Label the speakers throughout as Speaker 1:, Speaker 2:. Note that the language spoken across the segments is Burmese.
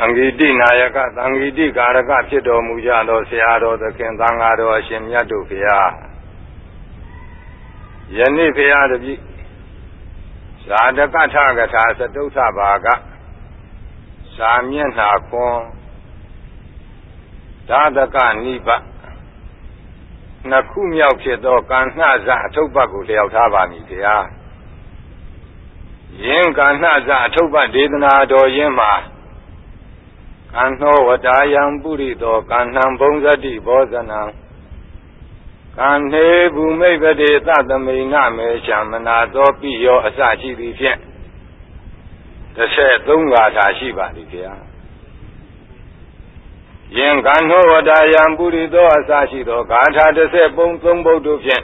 Speaker 1: ံဃိတိနာယကသံဃိတိကာရကဖြစ်တော်မူကြသောဆရာတော်သခင်သံဃာတော်အရှင်မြတ်တို့ဖျားယနေ့ဖျားတပည့်ဇာတကထကထာသတုထဘာကဇာမျက်နှာခွန်ဒါသကနိဗ္ဗနှစ်ခုမြောက်ဖြစ်သောကဏ္ဍဇအထုပ္ပကိုလျှောက်ထားပါမည်ဖျားယင်းကဏ္ဍဇအထုပ္ပဒေသနာတော်ယင်းမှာကံသောဝတာယံပုရိသောကံဏံဘုံဇတိဘောဇနံကံနေဘူမိတ်ပတိသသမိနမေရှမနာသောပိယောအစရှိသည်ဖြင့်13ဂါထာရှိပါသည်ဗျာယင်ကံသောဝတာယံပုရိသောအစရှိသောဂါထာ30ပုံ3ပုဒ်တို့ဖြင့်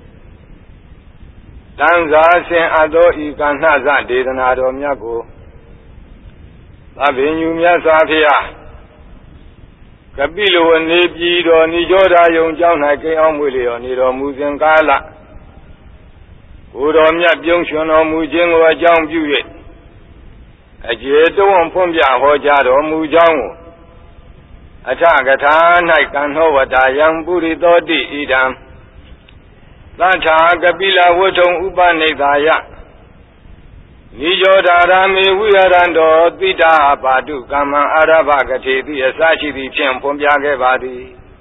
Speaker 1: တန်ဇာဆင်အပ်သောဤကဏ္ဍဇဒေသနာတော်မြတ်ကိုသဗ္ဗညုမြတ်စွာဘုရားကပိလဝနေပြည်တော်နိရောဓယုံကျောင်း၌ကိန်းအောင်မွေလျော်နေတော်မူစဉ်ကာလကိုယ်တော်မြတ်ပြုံးရွှင်တော်မူခြင်းကိုအကြောင်းပြု၍အကျေတဝံဖွင့်ပြဟောကြားတော်မူကြောင်းကိုအထကထာ၌ကံသောဝတာယံပုရိသောတိဣဒံသတ္ထာကပိလဝတ္ထုံဥပနိဒါယနိရောဓရာမေဝိဟရန္တောတိတာပါတုကမ္မအာရဘကတိတိအစရှိသည်ဖြင့်ဖွင့်ပြခဲ့ပါသည်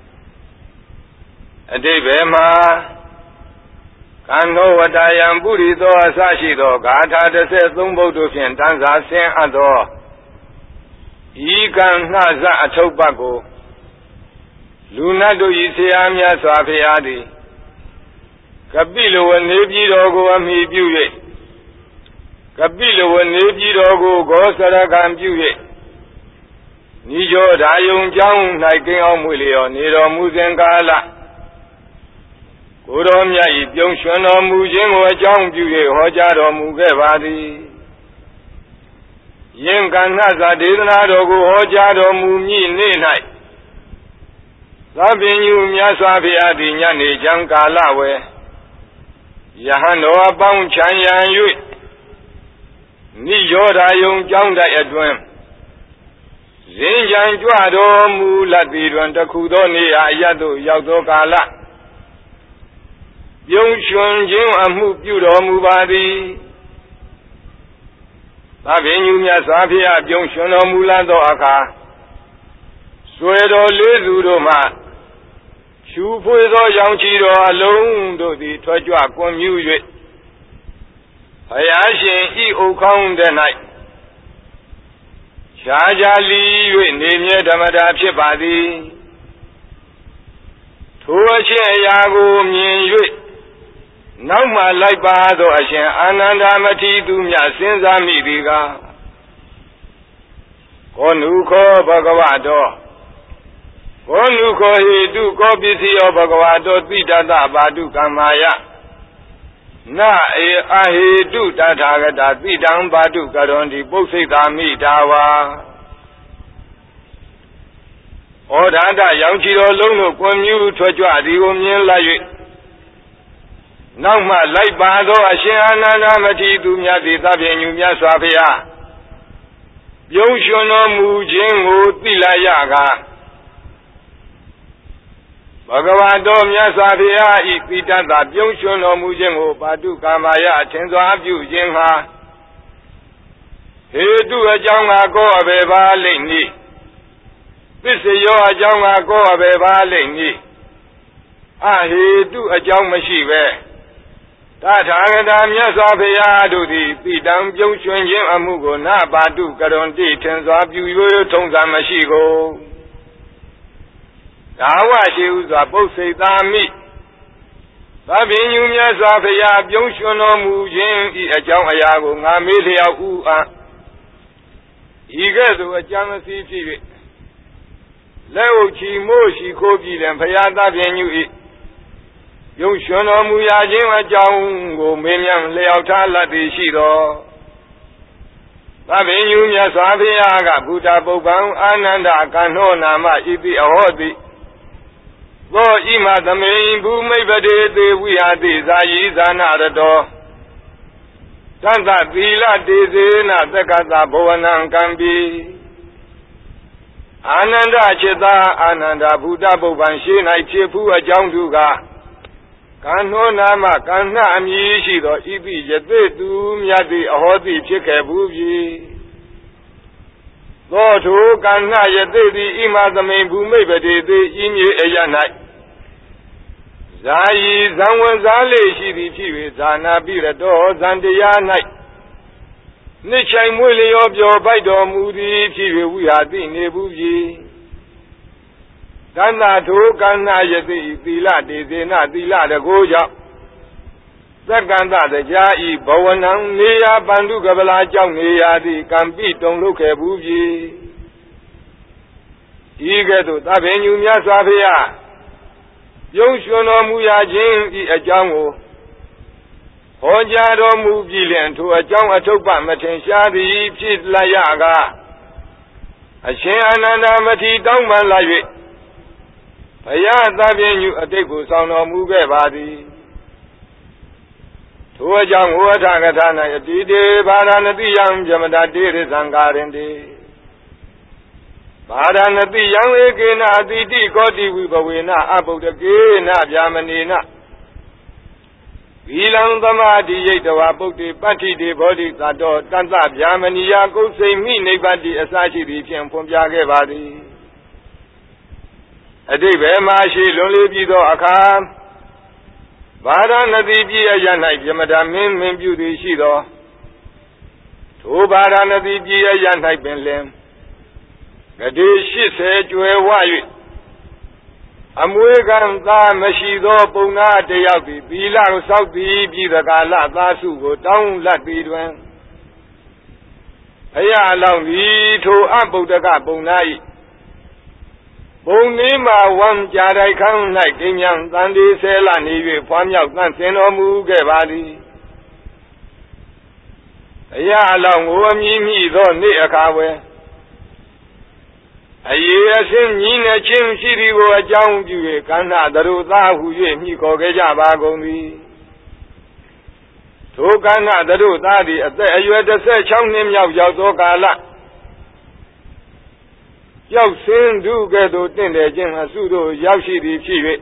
Speaker 1: အတိဘယ်မှာကံသောဝတာယံပုရိသောအစရှိသောဂါထာ13ပုဒ်တို့ဖြင့်တန်စာဆင်းအပ်သောဤကံနှဇအထုပ္ပကိုလူနတ်တို့၏ဆရာမြတ်စွာဘုရားသည်ကပိလဝနေပြည်တော်ကိုအမိပြု၍ကပိလဝနေပြည်တော်ကိုဂောစရကံပြု၍နိရောဓယုံကျောင်း၌ကိန်းအောင်မွေလျော်နေတော်မူစဉ်ကာလကိုယ်တော်မြတ်၏ပြုံးရွှင်တော်မူခြင်းကိုအကြောင်းပြု၍ဟောကြားတော်မူခဲ့ပါသည်ယင်ကဏ္ဍဇဒေသနာတော်ကိုဟောကြားတော်မူမည့်နေ့၌သဗ္ဗညုမြတ်စွာဘုရားသည်ညနေချမ်းကာလဝယ်ယဟန်တော်အပေါင်းချမ်းရန်၍နိရောဓယုံကျောင်းတိုက်အတွင်းဇင်ကြံကြွတော်မူလတ်သည်တွင်တခုသောနေရာအရတ်သို့ရောက်သောကာလပြုံးရွှင်ခြင်းအမှုပြုတော်မူပါသည်သဗ္ဗညုမြတ်စွာဘုရားပြုံးရွှင်တော်မူလာသောအခါဆွေတော်လေးစုတို့မှရှူဖွေသောရောင်ချီတော်အလုံးတို့သည်ထွက်ကြွကွန်မြူ၍ဘုရားရှင်ဤဥခေါင်းတဲ့၌ရှားကြလီ၍နေမြဲဓမ္မတာဖြစ်ပါသည်ထိုအချင်းအရာကိုမြင်၍နောက်မှလိုက်ပါသောအရှင်အာနန္ဒမထေရသူမြတ်စဉ်းစားမိသည်ကကောနုခောဘဂဝတောကောနုခောဟိတုကောပစ္စယောဘဂဝတောတိတတပါတုကမ္မာယနာအေအဟိတုတထာဂတတိတံပါတုကရွန်ဒီပုစ္စိတာမိတာဝါဩဓာတရောင်ချီတော်လုံးတို့ကွန်မြူထွက်ကြွသည်ကိုမြင်လိုက်၍နောက်မှလိုက်ပါသောအရှင်အာနန္ဒမထေရသူမြတ်သည်သဗ္ဗညုမြတ်စွာဘုရားပြုံးရွှင်တော်မူခြင်းကိုသိလိုက်ရကားဘဂဝါတော်မြတ်စွာဘုရားဤပိဋကပြုံးရွှင်တော်မူခြင်းကိုပါတုကာမယအထင်စွာပြုခြင်းဟာဟေတုအကြောင်းကကောအဘေပါလိမ့်မည်ပစ္စယောအကြောင်းကကောအဘေပါလိမ့်မည်အဟေတုအကြောင်းမရှိပဲတထာဂတမြတ်စွာဘုရားတို့သည်ပိတံပြုံးရွှင်ခြင်းအမှုကိုနပါတုကရွန်တိထင်စွာပြု၍ထုံးစံမရှိကုန်ဒါဝရှိဥစွာပုစ္စိတာမိသဗ္ဗညုမြတ်စွာဘုရားပြုံးရွှင်တော်မူခြင်းဤအကြောင်းအရာကိုငါမေးလျောက်ဥအားဤကဲ့သို့အကြံစီဖြစ်၍လက်ဥချီမို့ရှိခိုးပြီးတယ်ဘုရားသဗ္ဗညုဤပြုံးရွှင်တော်မူရာခြင်းအကြောင်းကိုမေးမြန်းလျောက်ထားလက်သည်ရှိတော်သဗ္ဗညုမြတ်စွာဘုရားကဘုဒ္ဓပုပ္ပံအာနန္ဒကံဟောနာမဣတိအဟောတိသောဣမသမေဘူမိတ်ပတိသေဝိဟာတိဇာယီဇာနာရတောတန္တသီလတေဇေနသက္ကတဘဝနံကံပိအာနန္ဒจิตာအာနန္ဒဘုဒ္ဓပုဗ္ဗံရှိ၌ဖြစ်ဖူးအကြောင်းသူကကံနှောနာမကံနှအမည်ရှိသောဣတိယသိသူမြတ်သည်အဟောတိဖြစ်ခဲ့ဘူးပြီသောထိုကံနှယသိသည်ဣမသမိန်ဘူမိတ်ပတိသည်ဤမြေအရ၌ဇာယီဇံဝင်စားလေရှိသည်ဖြစ်၍ဇာနာပိရတောဇံတရား၌နှစ်ချိုင်မွေလျောပျော်ပိုက်တော်မူသည်ဖြစ်၍ဝိဟာတိနေဘူးပြီကန္နာထိုကန္နာယတိသီလတေသေနသီလတကိုးကြောင့်သက္ကန္တတရားဤဘဝနံနေယပန္တုကပလာကြောင့်နေရသည်ကံပိတုံလုပ်ခဲ့ဘူးပြီဤကဲ့သို့သဗ္ဗညုမြတ်စွာဘုရားပြုံးရွှင်တော်မူရာခြင်းဤအကြောင်းကိုဟောကြားတော်မူပြီးလျှင်ထိုအကြောင်းအထုပ်ပမထင်ရှားသည်ဖြစ်လိုက်ရကအရှင်အာနန္ဒမထေရတောင်းပန်လာ၍ဘုရားသဗ္ဗညုအတိတ်ကိုဆောင်တော်မူခဲ့ပါသည်ထိုအကြောင်းဝဋ္ဌကထာ၌အတိတေဘာရဏတိယံဇမတတေရသံဃာရင်တေဘာရဏတိယံဧကေနအတိတိကောတိဝိဘဝေနအဗုဒ္ဓကေနဗျာမနေနဝီလံသမာတိယိတဝပုတ္တိပတ္တိတေဘောဓိသတ္တောတတ္တဗျာမဏိယကုသိမိနိဗ္ဗတိအစရှိသည်ဖြင့်ဖွင့်ပြခဲ့ပါသည်အတိဘယ်မှာရှိလွန်လေပြီးသောအခါဘာရဏတိပြည်အရ၌ပြမတာမင်းပြုသည်ရှိသောထိုဘာရဏတိပြည်အရ၌ပင်လင်ဂတိ80ကျွယ်ဝ၍အမွေခံသားမရှိသောပုံနာတယောက်သည်သီလကိုစောင့်တည်ပြီးသကာလသာစုကိုတောင်းလတ်သည်တွင်ဘုရားအလောင်းသည်ထိုအဗုဒ္ဓကပုံနာ၏ပုံနေမှာဝမ်းကြတိုက်ခန်း၌ကိညာတန်ဒီဆဲလာနေ၍ဖွားမြောက်သန့်စင်တော်မူခဲ့ပါသည်ဘုရားအလောင်းကိုအမည်မိသောနေ့အခါဝဲအယေအစင်းညီနေခြင်းရှိသည်ကိုအကြောင်းပြု၍ကန္နာသရုသားဟု၍မြည်ခေါ်ခဲ့ကြပါကုန်သည်ထိုကန္နာသရုသားသည်အသက်အရွယ်16နှစ်မြောက်ရောက်သောကာလရောက်စင်းဒုကဲ့သို့တင့်တယ်ခြင်းအစုတို့ရောက်ရှိသည်ဖြစ်၍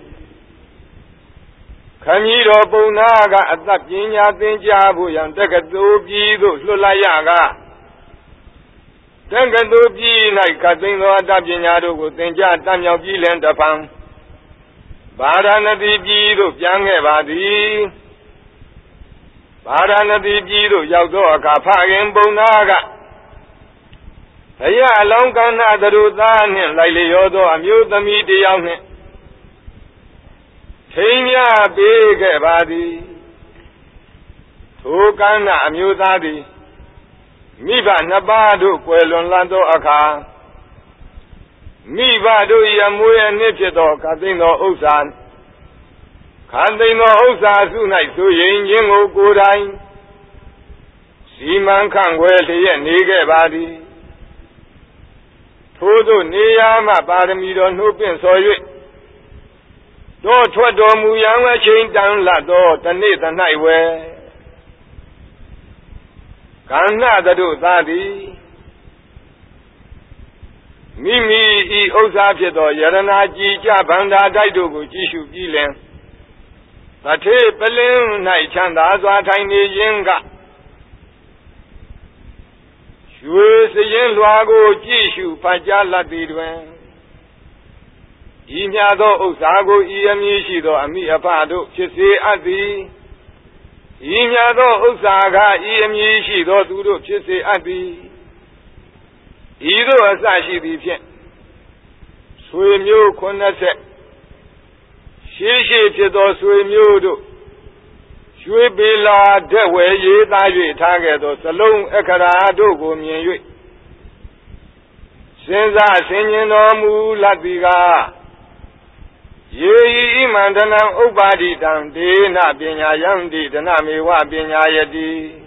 Speaker 1: ခမည်းတော်ပုံနာကအသက်ပညာသင်ကြားဖို့ရန်တက္ကသိုလ်ပြည်သို့လွှတ်လိုက်ရကတက္ကသိုလ်ပြည်၌ကသိန်းသောအတ္တပညာတို့ကိုသင်ကြားတတ်မြောက်ပြီးလင်တဖန်ဗာရာဏသီပြည်သို့ပြန်ခဲ့ပါသည်ဗာရာဏသီပြည်သို့ရောက်သောအခါဖခင်ပုံနာကဘုရားအလောင်းကန္နာသရုသားနှင့်လိုက်လျောသောအမျိုးသမီးတယောက်နှင့်ထိမ်းမြပေးခဲ့ပါသည်ထိုကန္နာအမျိုးသားသည်မိဘနှစ်ပါးတို့ကွယ်လွန်လန်းသောအခါမိဘတို့၏အမွေအနှစ်ဖြစ်သောခသိန်းသောဥစ္စာခသိန်းသောဥစ္စာစု၌ဆိုရင်ခြင်းကိုကိုယ်တိုင်စီမံခန့်ခွဲလျက်နေခဲ့ပါသည်ထိုသို့နေရာမှပါရမီတော်နှုတ်ပင့်ဆော်၍တော့ထွက်တော်မူရန်အချိန်တန်လတ်သောတနေ့သ၌ဝဲကန္နာသရုသားသည်မိမိဤဥစ္စာဖြစ်သောယရနာကြည်ကြဗန္ဒာတိုက်တို့ကိုကြည့်ရှုပြီးလင်သထေပလင်း၌ချမ်းသာစွာထိုင်နေခြင်းကရွှေစရင်လွှာကိုကြည့်ရှုဖတ်ကြားလတ်သည်တွင်ဤမြသောဥစ္စာကိုဤအမည်ရှိသောအမိအဖတို့ဖြစ်စေအပ်သည်ဤမြသောဥစ္စာကဤအမည်ရှိသောသူတို့ဖြစ်စေအပ်သည်ဤသို့အစရှိသည်ဖြင့်ဆွေမျိုး80ရှေးဖြစ်သောဆွေမျိုးတို့ရွှေပေလာတဲ့ဝဲရေးသား၍ထားခဲ့သောစလုံးအခရာတို့ကိုမြင်၍စဉ်းစားဆင်ခြင်တော်မူလတ်သည်ကယေဤဣမန္တနံဥပ္ပါဒိတံဒေနပညာယံတိဒနမေဝပညာယတိ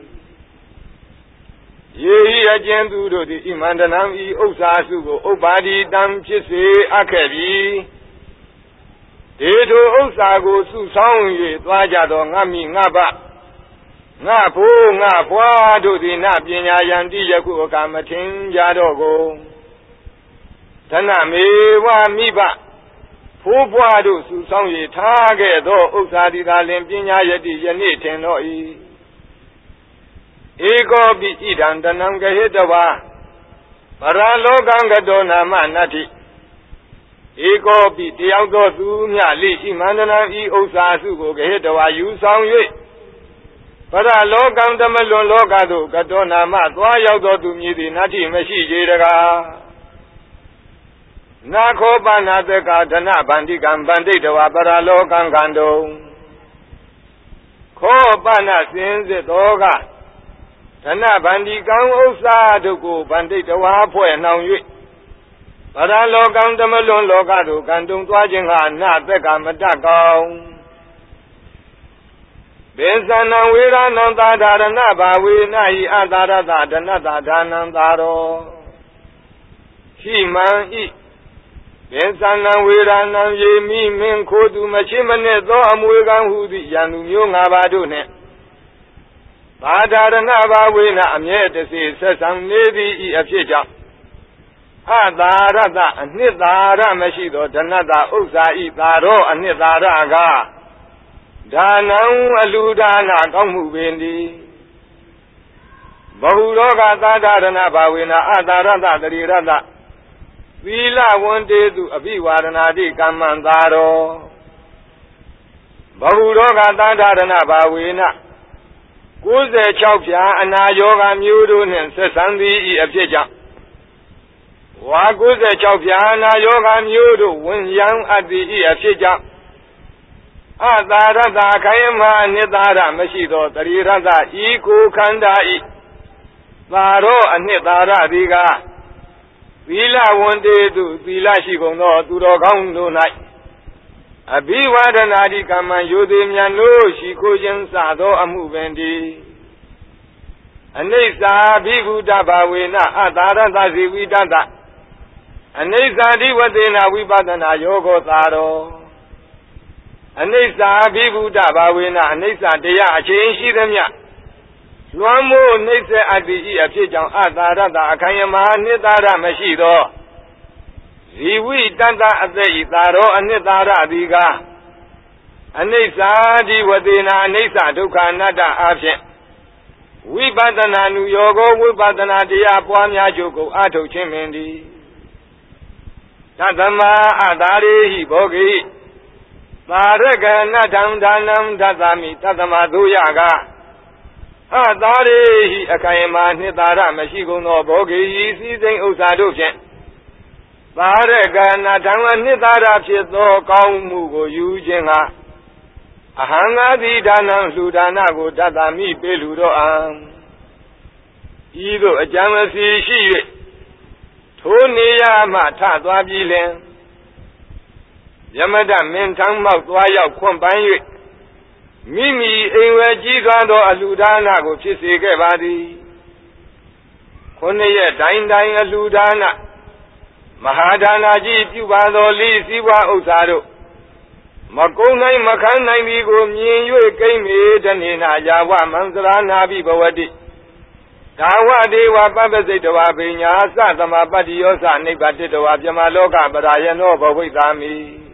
Speaker 1: ယေဤအကျဉ်သူတို့သည်ဣမန္တနံဤဥစ္စာစုကိုဥပ္ပါဒိတံဖြစ်စေအပ်ခဲ့ပြီဒေထိုဥစ္စာကိုစုဆောင်း၍သွားကြသောငါမိငါဘငါဖိုးငါဘွားတို့သည်နပညာယံတိယခုအခါမထင်ကြတော့ကိုဓနမေဝမိဘဖိုးဘွားတို့စုဆောင်၍ထားခဲ့သောဥစ္စာဒီသာလင်ပညာယတိယနေ့ထင်တော်၏ဧကောပိဣဒံတနံဂဟိတဝါပရလောကံကတောနာမနတ္တိဧကောပိတယောက်သောသူမြလိရှိမန္တနာဤဥစ္စာစုကိုဂဟိတဝါယူဆောင်၍ပရလောကံတမလွန်လောကသို့ကတောနာမသွားရောက်သောသူမည်သည်နတ္တိမရှိကြတကားနာခောပနာတကဓနဗန္တိကံဗန္တိတဝါပရလောကံကံတုံခောပနာစင်စစ်သောကဓနဗန္တိကံဥစ္စာတို့ကိုဗန္တိတဝါဖွဲ့နှောင်၍ပရလောကံတမလွန်လောကသို့ကံတုံသွားခြင်းဟာနသက်ကမတတ်ကောင်းဘေသနံဝေရဏံသာဒရဏဘာဝေနဟိအသာရတဒနတဒါနံသာရောရှိမံဤဘေသနံဝေရဏံယေမိမင်းခိုးသူမချိမနှင့်သောအမွေကံဟုသည့်ယံသူမျိုး၅ပါးတို့နှင့်သာဒရဏဘာဝေနအမြဲတစေဆက်ဆံနေသည်ဤအဖြစ်ကြောင့်အသာရတအနှစ်သာရမရှိသောဒနတဥစ္စာဤသာရောအနှစ်သာရကဒါနံအလူဒါနကောင်းမှုပင်သည်ဘဟုရောဂသာဒရဏဘာဝေနအသာရတတရိရတသီလဝန္တေတုအဘိဝါဒနာတိကမ္မံသာရောဘဟုရောဂသာဒရဏဘာဝေန96ဖြာအနာယောဂမျိုးတို့နှင့်ဆက်ဆံသည်ဤအဖြစ်ကြောင့်ဝါ96ဖြာအနာယောဂမျိုးတို့ဝင်ရန်အပ်သည်ဤအဖြစ်ကြောင့်အသာရတခိုင်မာအနှစ်သာရမရှိသောတရိရတဤကိုခန္ဓာဤသာရောအနှစ်သာရသည်ကသီလဝန္တေတုသီလရှိကုန်သောသူတော်ကောင်းတို့၌အဘိဝါဒနာတိကမ္မယိုသေးမြတ်တို့ရှိခိုးခြင်းစသောအမှုပင်တည်းအနိစ္စဘိဗုဒ္ဓဘာဝေနအသာရတဇိဝိတတအနိစ္စတိဝသေနဝိပဿနာယောဂောသာရောအနိစ္စဘိဗုဒ္ဓဘာဝေနအနိစ္စတရားအချင်းရှိသမျှလွမ်းမိုးနှိမ့်ဆက်အပ်သည့်အဖြစ်ကြောင့်အသာရတအခိုင်အမာနှစ်သာရမရှိသောဇီဝိတတအသက်ဤသာရောအနှစ်သာရသည်ကအနိစ္စဒီဝသေနာအနိစ္စဒုက္ခအနတ္တအဖြစ်ဝိပဿနာနုယောဂဝိပဿနာတရားပွားများကြုတ်ကိုအထုတ်ခြင်းပင်သည်သတ္တမအတာရေဟိဘောဂိသာရကနထံဒါနံဒသမိသတ္တမသုယကအတာရေဟိအခိုင်အမာနှစ်သာရမရှိကုန်သောဘောဂိစည်းစိမ်ဥစ္စာတို့ဖြင့်သာရကနထံအနှစ်သာရဖြစ်သောကောင်းမှုကိုယူခြင်းကအဟံငါသည်ဒါနံလှူဒါနကိုဒသမိပေးလူတော့အံဤသို့အကြံအစီရှိ၍ထိုနေရာမှထသွားပြီးလင်ယမဒမင်းထံမောက်သွားရောက်ခွန့်ပန်း၍မိမိအိမ်ဝဲကြီးသွားသောအလှူဒါနကိုဖြစ်စေခဲ့ပါသည်9ရက်တိုင်းတိုင်းအလှူဒါနမဟာဒါနကြီးပြုပါသောလိစည်းဝါဥစ္စာတို့မကုံနိုင်မခံနိုင်သည်ကိုမြင်၍ကိမ့်မေတနေနာယာဝမံစရာနာဘိဘဝတိဒါဝဒေဝပပ္ပစိတဝါပညာသသမပတ္တိယောသနိဗ္ဗတိတဝါပြမလောကပရာယနောဘဝိသာမိ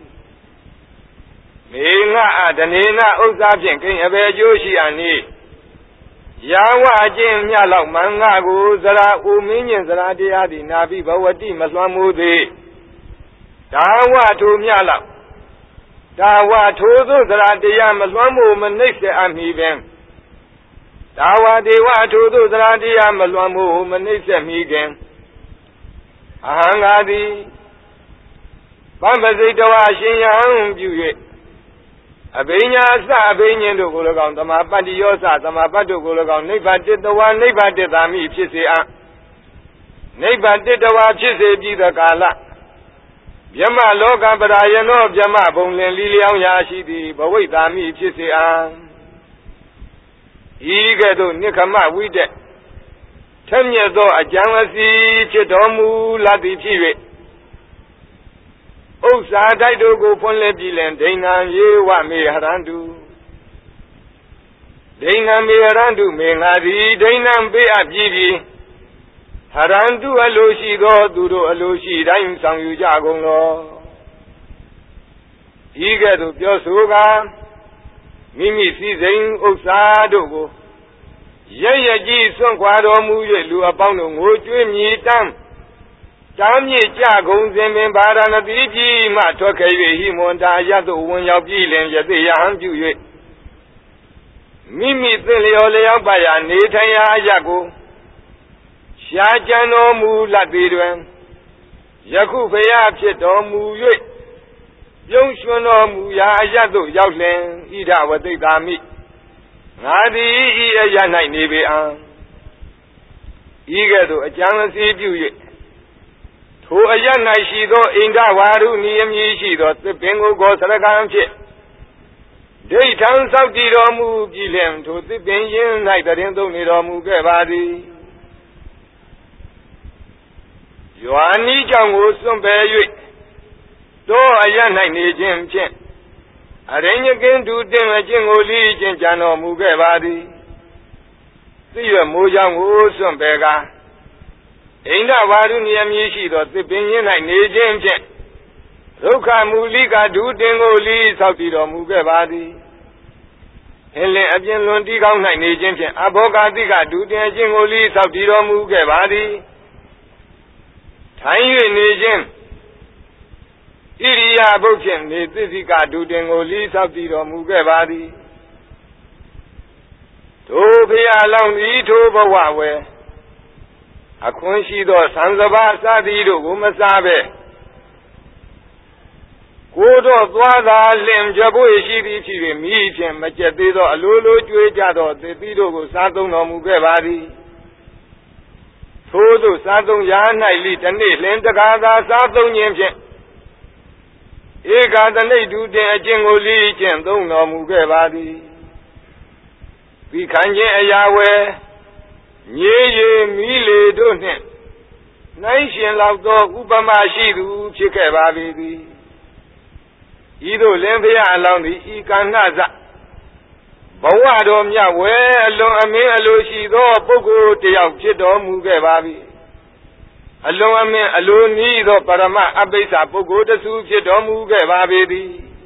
Speaker 1: မေငါအတနေနာဥစ္စာဖြင့်ကိမ့်အဘယ်ကျိုးရှိအနည်းယာဝအကျင့်မြလောက်မင်္ဂကိုစရာဥမင်းညင်စရာတရားသည်နာဘိဘဝတိမလွှမ်းမိုးသေးဒါဝထိုမြလောက်ဒါဝထိုသို့စရာတရားမလွှမ်းမိုးမနှိမ့်ဆက်အမိပင်ဒါဝဒေဝထိုသို့စရာတရားမလွှမ်းမိုးမနှိမ့်ဆက်မိခင်အဟံငါသည်ပမ္ပစိတဝါရှင်ယံပြု၍အဘိညာအစအဘိညာဉ်တို့ကို၎င်းသမာပတ္တိယောသသမာပတ္တုကို၎င်းနိဗ္ဗတိတဝါနိဗ္ဗတိသာမိဖြစ်စေအံ့နိဗ္ဗတိတဝါဖြစ်စေပြီးသောကာလဗျမလောကပရာယနောဗျမဘုံလင်လီလျောင်းရာရှိသည်ဘဝိသာမိဖြစ်စေအံ့ဤကဲ့သို့နိခမဝိတက်ထက်မြက်သောအကျံအစီဖြစ်တော်မူလာသည်ဖြစ်၍ဥစ္စာတိုက်တို့ကိုဖွင့်လှစ်ပြီးလင်ဒိဏံယေဝမေဟရန္တုဒိဏံမေဟရန္တုမေငါသည်ဒိဏံပေးအပ်ပြီး Harantu aloshi do duro aloshi daim sangyu jagong lo. Ige do pyosuga mimi si zain usa dogo. Ye ji son kwa do mu yue lu apang do ngo chue mi tam. Cham ye jagong zin min Varanasi ji ma thoa khai yue hi mon da ya do won yao pi lin ye te ya han pyu yue. Mimi thin leo leo ba ya ne thai ya ya ko. Xia chan do mu lat thi twan. Yakhu phaya phit do mu yue. Pyong shun do mu ya ya do yauk lin ida wa tai ta mi. Nga di I ya nai ne be an. Ige do a chang si pyu yue. Thu a ya nai shi do inda waru ni mi shi do thip pin ko go sarakan phit. Dei thang sao ti do mu pi lin thu thip pin yin nai ta tin thong ni do mu ke ba di. Yua ni chang ko sun pe yue. Do a ya nai ne chin phit. A rin ye kin tu tin a chin ko li chin chan do mu ke ba di. Si yue mo chang ko sun pe ka. Inda waru ni mi shi do thip pin yin nai ne chin phit. Rukha muli ka du tin ko li sao ti do mu ke ba di. Helen a pin lun ti kaung nai ne chin phit. Abhoga ti ka du tin chin ko li sao ti do mu ke ba di. Thai yue ne chin. Iriya buk chin ne ti ka du tin ko li sao ti do mu ke ba di. Tho phaya long ni tho bawa we. A khun shi do san saba sa ti do ko ma sa be. Ko do twa da lim je bo shi ti phi be mi chin ma chet ti do a lo lo chwe ja do ti do ko sa thong do mu ke ba di. Tho do sa thong ya nai li ta nei lin ta ka da sa thong nyin phit. Eka ta nei du tin a chin ko li chin thong do mu ke ba di. Pi khan chin a ya we nye ye mi le do nin. Nai shin lauk do upama shi tu phit ke ba bi di. Ido lin phaya a long di I kan na za. Bawa do mya we a long a min a lo shi do pukko tayauk phit do mu ke ba bi. A long a min a lo ni do parama abbaisa pukko ta su phit do mu ke ba bi di.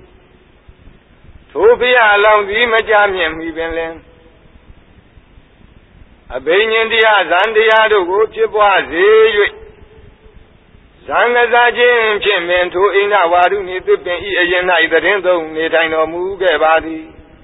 Speaker 1: Tho phaya a long di ma cha myin mi bin lin. A beinyin tiya zan tiya do ko phit pwa se yue. Zan ga sa chin phit min tho inda waru ni thip pin I a yin nai ta tin thong ne thai do mu ke ba di.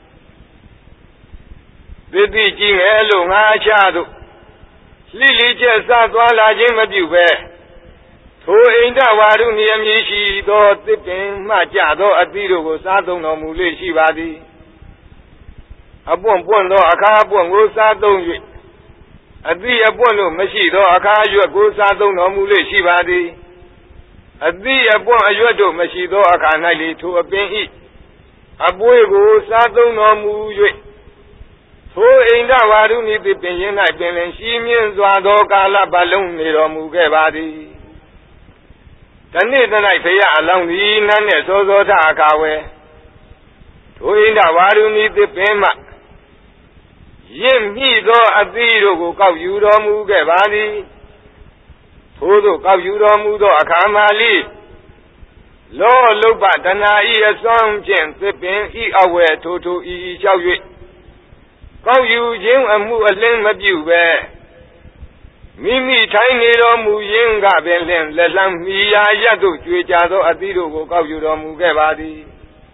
Speaker 1: Thiti chi nge lo nga cha do. Li li chet sa twa la chin ma pyu be. Tho inda waru ni mi shi do thip pin ma cha do a ti do ko sa thong do mu le shi ba di. A puan puan do akha puan ko sa thong yue. A ti a puan do ma shi do akha yue ko sa thong do mu le shi ba di. A ti a puan a yue do ma shi do akha nai li tho a pin I. A pwe ko sa thong do mu yue. Tho inda waru ni thip pin yin nai pin lin shi myin swa do ka la ba long ne do mu ke ba di. Ta nei ta nai phaya a long di nan ne so so tha akha we. Tho inda waru ni thip pin ma. Yin mi do a ti do ko kauk yu do mu ke ba di. Tho do kauk yu do mu do akha ma li. Lo luk pa dana I a swang chin thip pin I a we tho tho I chao yue. Kauk yu chin a mu a lin ma pyu be. Mimi thai ne do mu yin ka bin lin let lang mi ya yat do chwe cha do a ti do ko kauk yu do mu ke ba di.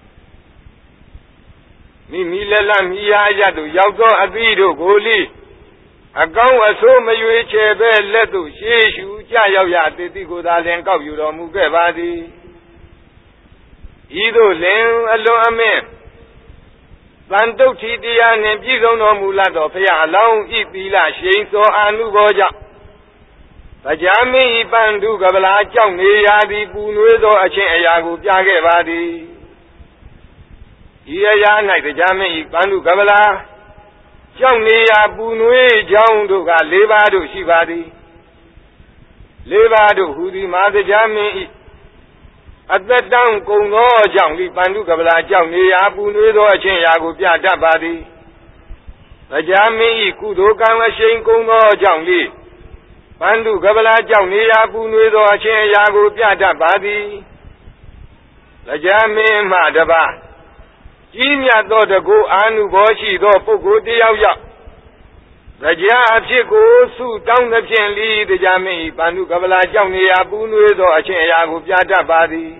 Speaker 1: Mimi let lang mi ya yat do yauk do a ti do ko li. A kaung a so ma yue che be let do she shu cha yauk ya ti ko da lin kauk yu do mu ke ba di. Ido lin a lo a min. Ban tuk thi tiya nin pi song do mu lat do phaya a long I ti la shein so anu bo jaw. Ta ja min I pan du ka bala chauk ne ya di pu nwe do a chin a ya ko pya ke ba di. I a ya nai ta ja min I pan du ka bala chauk ne ya pu nwe jaung do ka le ba do shi ba di. Le ba do hu di ma ta ja min I. Aသက်တန်းကုံသောကြောင့်ဒီပန္ဓုကပလာကြောင့်နေရာပူနွေးသောအချင်းရာကိုပြတတ်ပါသည်။တရားမင်း၏ကုသိုလ်ကံအရှိန်ကုံသောကြောင့်လေပန္တုကပလာကြောင့်နေရာပူနွေးသောအချင်းအရာကိုပြတတ်ပါသည်တရားမင်းမှတပါကြီးမြတ်သောတကူအာနုဘောရှိသောပုဂ္ဂိုလ်တယောက်ယောက်တရားအဖြစ်ကိုဆုတောင်းသဖြင့်လီတရားမင်းပန္တုကပလာကြောင့်နေရာပူနွေးသောအချင်းအရာကိုပြတတ်ပါသည်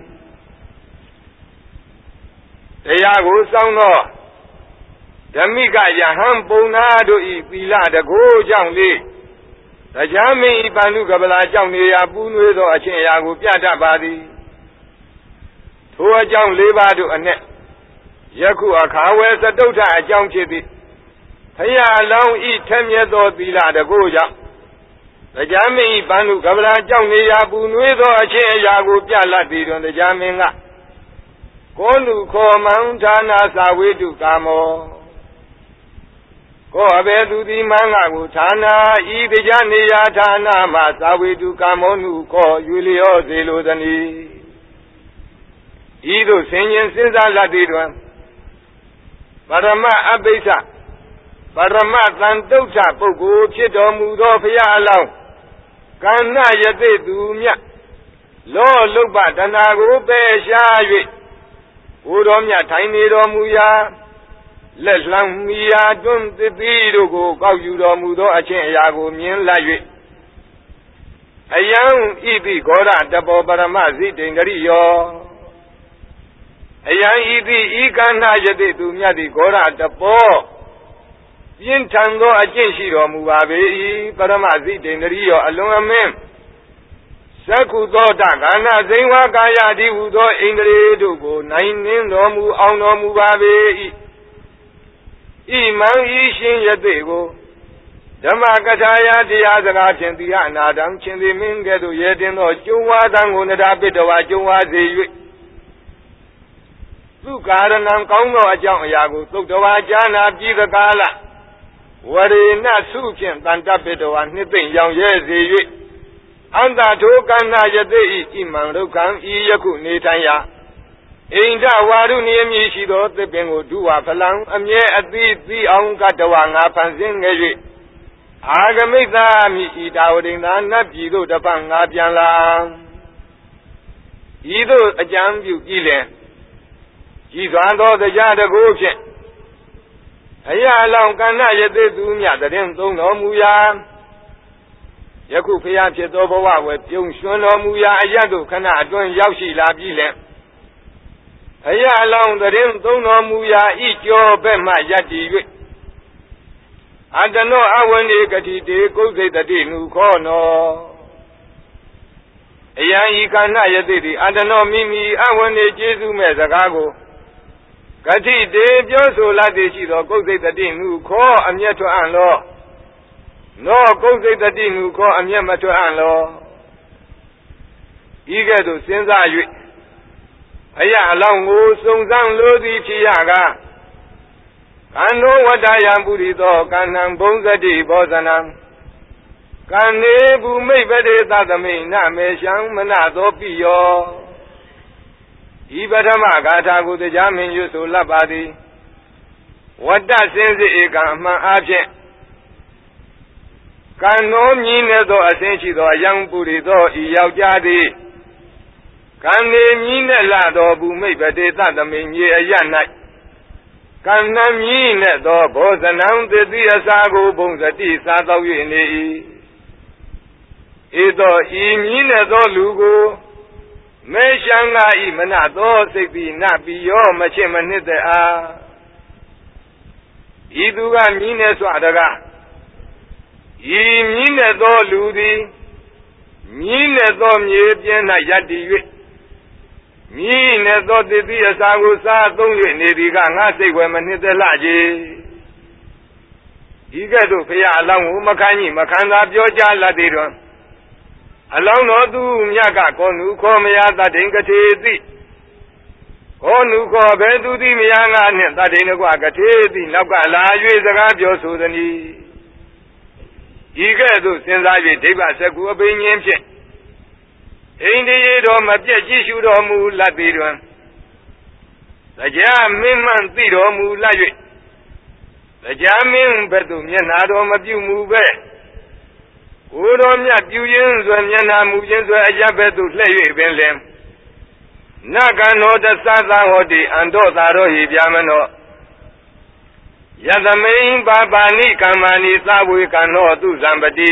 Speaker 1: တရားကိုစောင့်သောဓမ္မိကယဟန်ပုံနာတို့ဤသီလတကူကြောင့်လေတရားမင်းပန္တုကပလာကြောင့်နေရာပူနွေးသောအချင်းအရာကိုပြတတ်ပါသည်ထိုအကြောင်း၄ပါးတို့အနက်ယခုအခါဝယ်စတုထအကြောင်းဖြစ်သည်ဖယားလောင်းဤထက်မြက်သောသီလတကူကြောင့်တရားမင်းပန္တုကပလာကြောင့်နေရာပူနွေးသောအချင်းအရာကိုပြလတ်သည်တွင်တရားမင်းကကိုလူခေါ်မှန်ဌာနာသာဝေတုကာမောကိုအဘေသူဒီမန်းကကိုဌာနာဤတရားနေရာဌာနာမှာသာဝေတုကာမောနုခေါ်ယူလျောစေလိုသနည်းဤသို့ဆင်ញင်စဉ်းစားလတ်သည်တွင်ပရမအပိစ္ဆပရမသံတုဋ္ဌပုဂ္ဂိုလ်ဖြစ်တော်မူသောဘုရားအလောင်းကန္နယတိသူမြတ်လောလုပ္ပတဏကိုပယ်ရှား၍ဘုတော်မြတ်ထိုင်နေတော်မူရာလက်လှမ်းမီရာတွန်းသစ်သီးတို့ကိုကောက်ယူတော်မူသောအချင်းအရာကိုမြင်လိုက်၍အယံဣတိဂောရတဘောပရမဇိတိန်ဂရိယောအယံဣတိဤကန္နာယတိသူမြတ်သည်ဂောရတဘောပြင်းထန်သောအကျင့်ရှိတော်မူပါပေ၏ပရမဇိတိန်ဂရိယောအလွန်အမင်းသက္ခုသောတကန္နာဇိဝကာယတိဟုသောဣန္ဒြေတို့ကိုနိုင်နှင်းတော်မူအောင်တော်မူပါပေ၏ဣမံဤရှင်ယတိကိုဓမ္မကထာယတရားစကားဖြင့်တိဟအနာတံချင်းသည်မင်းကဲ့သို့ရဲတင်သောကျုံဝါသံကိုနတာပိတဝါကျုံဝါစေ၍သူကာရဏံကောင်းသောအကြောင်းအရာကိုသုတ်တဝါဈာနာပြီးသကာလဝရေနဆုဖြင့်တန်တပိတဝါနှစ်သိမ့်ရောင်ရဲစေ၍အန္တထိုကန္နာယတိဣမံဒုက္ခံဤယခုနေထိုင်ရာအိန္ဒဝါရုနိယမြည်ရှိသောသစ်ပင်ကိုဒုဝဖလံအမြဲအသီးသီးအောင်ကတဝငါဖန်ဆင်းငယ်၍အာဂမိတ်သာမိဤတာဝတိန်သာနတ်ပြည်သို့တပံငါပြန်လာဤသို့အကြံပြုကြည့်လင်ကြည်စွာသောတရားတကူဖြင့်အရာလောင်ကန္နယတိသူမြတ်တရင်သုံးတော်မူရာယခုဖျားဖြစ်သောဘဝဝယ်ပြုံရွှင်တော်မူရာအရတ်တို့ခဏအတွင်းရောက်ရှိလာပြီလင်အရာလောင်တရင်သုံးတော်မူရာဤကျော်ဘက်မှယက်တည်၍အတနောအဝနေကတိတေကုသိတတိနုခောနောအယံဤကန္နယတိတိအတနောမိမိအဝနေကျေးဇူးမဲ့စကားကိုကတိတေပြောဆိုလာသည်ရှိသောကုသိတတိနုခောအမျက်ထွက်အံ့လောနောကုသိတတိနုခောအမျက်မထွက်အံ့လောဤကဲ့သို့စဉ်းစား၍အရာအလောင်းကိုစုံစမ်းလိုသည်ဖြစ်ရကားကန္နောဝတ္တယံပုရိသောကန္နံဘုံစတိဘောဇနံကန္နေဘူမိတ်ပတိသသမိနမေရှံမနသောပိယောဤပထမဂါထာကိုတရားမင်းရွတ်ဆိုလပ်ပါသည်ဝတ္တစင်စစ်ဧကံအမှန်အားဖြင့်ကံနောမြည်နေသောအစဉ်ရှိသောအယံပုရိသောဤယောက်ျားသည်ကံနေမြည်နေလာသောဘူမိတ်ပတိသသမိမြေအရ၌ကံနှမြည်နေသောဘောဇနံသတိအစာကိုဘုံစတိစားသော၍နေ၏ဧသောဤမြည်နေသောလူကိုမေရှံငါဤမနသောစိတ်သည်နပိယောမချစ်မနှစ်တဲ့အားဤသူကမြည်နေစွာတကားဤမြည်နေသောလူသည်မြည်နေသောမြေပြင်း၌ယက်တည်၍မြည်နေသောတတိအစာကိုစားသုံး၍နေသည်ကငါစိတ်ဝယ်မနှစ်သက်လှကြီးဒီကဲ့သို့ဖရာအလောင်းကိုမခံကြီးမခံသာပြောကြားလက်သည်တွင်အလောင်းတော်သူမြတ်ကကောနုခောမယတတိန်ကထေတိကောနုခောဘယ်သူသည်မယငါနှင့်တတိန်ကွာကထေတိနောက်ကလာ၍စကားပြောဆိုသည်ဤကဲ့သို့စဉ်းစား၍ဒိဗ္ဗစကုအဘိညာဉ်ဖြင့်အိန္ဒိယတော်မပြည့်ကြည့်ရှုတော်မူလတ်သည်တွင်တရားမင်းမှန်သိတော်မူလတ်၍တရားမင်းဘက်သို့မျက်နာတော်မပြုမူပဲကိုတော်မြတ်ပြုရင်းစွာမျက်နှာမူခြင်းစွာအရပ်ဘက်သို့လှည့်၍ပင်လင်နကံတော်တသသဟောတိအန္တောသာရောဟိဗျာမနောယသမိန်ပါပါဏိကမ္မာနိသဝေကံတော်သူဇံပတိ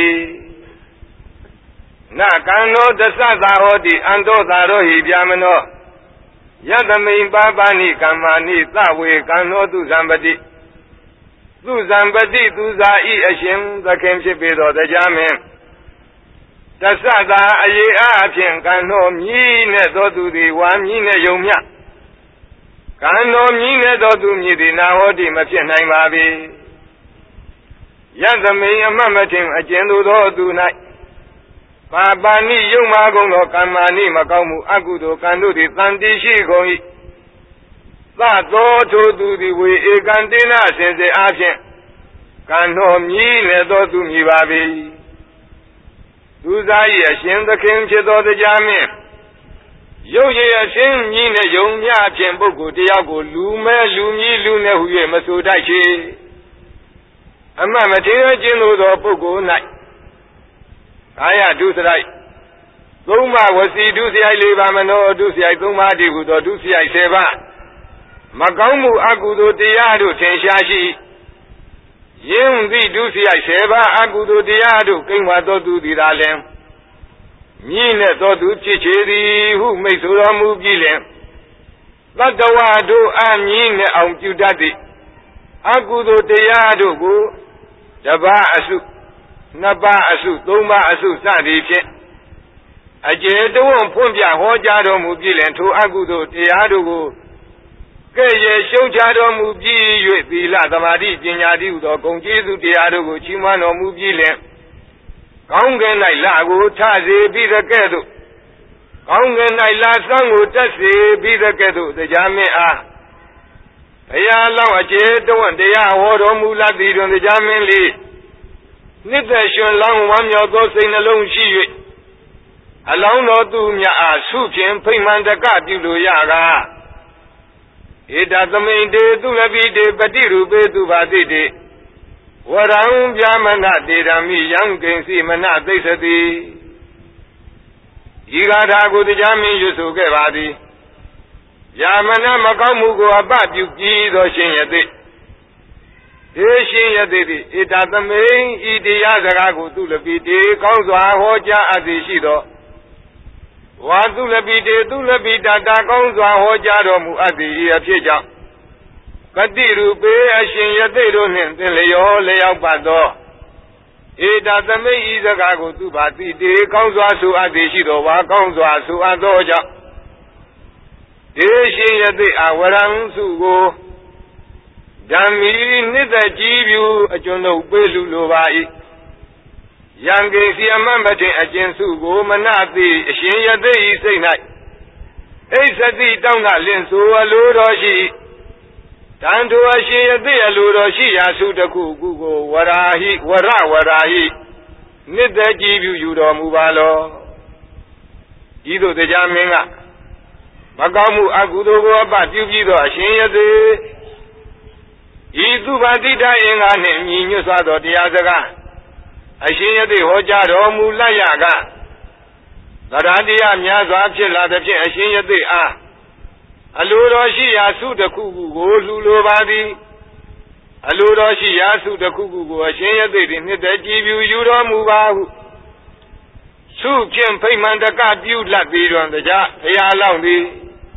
Speaker 1: နကံတော်တသသဟောတိအန္တောသာရောဟိဗျာမနောယသမိန်ပါပါဏိကမ္မာနိသဝေကံတော်သူဇံပတိသူဇံပတိသူဇာဤအရှင်သခင်ဖြစ်ပေသောတရားမင်းတသသာအယေအဖြင့်ကံတော်မြည်နဲ့သောသူသည်ဝါမြည်နဲ့ယုံမြကံတော်မြည်နဲ့သောသူမြည်သည်နာဟောတိမဖြစ်နိုင်ပါပေယသမိန်အမတ်မထင်အကျဉ်သူသောသူ၌ပါပါဏိယုံမာကုန်သောကမ္မာနိမကောင်းမှုအကုသိုလ်ကံတို့သည်တန်တိရှိကုန်၏သသောထိုသူသည်ဝေဧကံတေနအစဉ်စေအားဖြင့်ကံတော်မြည်နဲ့သောသူမြည်ပါပေသူစား၏အရှင်သခင်ဖြစ်သောတရားမင်းရုပ်ရည်အရှင်မြည်နဲ့ယုံမြအဖြစ်ပုဂ္ဂိုလ်တယောက်ကိုလူမဲလူမြည်လူနဲ့ဟူ၍မဆိုတတ်ချေအမှတ်မထေရခြင်းသို့သောပုဂ္ဂိုလ်၌ကာယဒုစရိုက်သုံးပါးဝစီဒုစရိုက်၄ပါးမနောဒုစရိုက်၃ပါးတည်းဟူသောဒုစရိုက်10ပါးမကောင်းမှုအကုသိုလ်တရားတို့ထင်ရှားရှိယင်းသည့်ဒုစရိုက်10ပါးအကုသိုလ်တရားတို့ကိန်းဝါသောသူသည်သာလျှင်မြည်နဲ့သောသူဖြစ်ချေသည်ဟုမိတ်ဆိုတော်မူပြီးလျှင်သတ္တဝါတို့အမြည်နဲ့အောင်ပြုတတ်သည့်အကုသိုလ်တရားတို့ကိုတစ်ပါးအစုနှစ်ပါးအစုသုံးပါးအစုစသည်ဖြင့်အကျေတဝံဖွင့်ပြဟောကြားတော်မူပြီးလျှင်ထိုအကုသိုလ်တရားတို့ကိုကဲ့ရဲ့ရှုံချတော်မူပြီး၍သီလသမာဓိပညာတိဟုသောဂုဏ်ကျေးဇူးတရားတို့ကိုချီးမွမ်းတော်မူပြီးလျှင်ကောင်းကင်၌လကိုထစေပြီးတဲ့ကဲ့သို့ကောင်းကင်၌လဆန်းကိုတက်စေပြီးတဲ့ကဲ့သို့တရားမင်းအားဘုရားလောင်းအကျေတဝံတရားဟောတော်မူလာသည်တွင်တရားမင်းလေးနှစ်သက်ရှင်လောင်းဝမ်းမြောက်သောစိတ်နှလုံးရှိ၍အလောင်းတော်သူမြတ်အားဆုဖြင့်ဖိမှန်တကပြုလိုရကားဧတသမိန်တေသူလပိတေပတိရူပေသူဘာတိတေဝရံဗျာမနတေရမိယံကိဉ္စီမနသိသတိဤဂါထာကိုတရားမင်းရွတ်ဆိုခဲ့ပါသည်ဗျာမနမကောင်းမှုကိုအပပြုပြီးသောရှင်ယသိဒေရှင်ယသိသည်ဧတသမိန်ဤတရားစကားကိုသူလပိတေကောင်းစွာဟောကြားအပ်သည်ရှိသောဝါသူလပိတေသူလပိတတာကောင်းစွာဟောကြားတော်မူအပ်သည်အဖြစ်ကြောင့်ကတိရူပေအရှင်ယသိတို့နှင့်သင်လျောလျောက်ပတ်သောဧတသမိတ်ဤစကားကိုသူပါတိတေကောင်းစွာဆိုအပ်သည်ရှိသောဝါကောင်းစွာဆိုအပ်သောကြောင့်ဒေရှင်ယသိအဝရံစုကိုဓမ္မီနှစ်သက်ကြည်ပြုအကျွန်ုပ်ပေးလူလိုပါ၏ယံကိစီအမတ်မတင်အကျဉ်စုကိုမနသိအရှင်ယသိဤစိတ်၌အိသတိတောင်းကလင့်ဆိုအလိုတော်ရှိတန်ထိုအရှင်ယသိအလိုတော်ရှိရာစုတစ်ခုခုကိုဝရာဟိဝရဝရာဟိနှစ်သက်ကြည်ပြုယူတော်မူပါလောဤသို့တရားမင်းကမကောင်းမှုအကုသိုလ်ကိုအပပြုပြီးတော့အရှင်ယသိဤသူပါတိတအင်္ဂါနှင့်ညီညွတ်စွာသောတရားစကားအရှင်ယသိဟောကြားတော်မူလိုက်ရကသရတရားများစွာဖြစ်လာသဖြင့်အရှင်ယသိအားအလိုတော်ရှိရာစုတစ်ခုခုကိုလှူလိုပါသည်အလိုတော်ရှိရာစုတစ်ခုခုကိုအရှင်ယသိသည်နှစ်သက်ကြည်ပြုယူတော်မူပါဟုစုဖြင့်ဖိမှန်တကပြုလတ်ပြီးတော်တရားဘုရားလောင်းသည်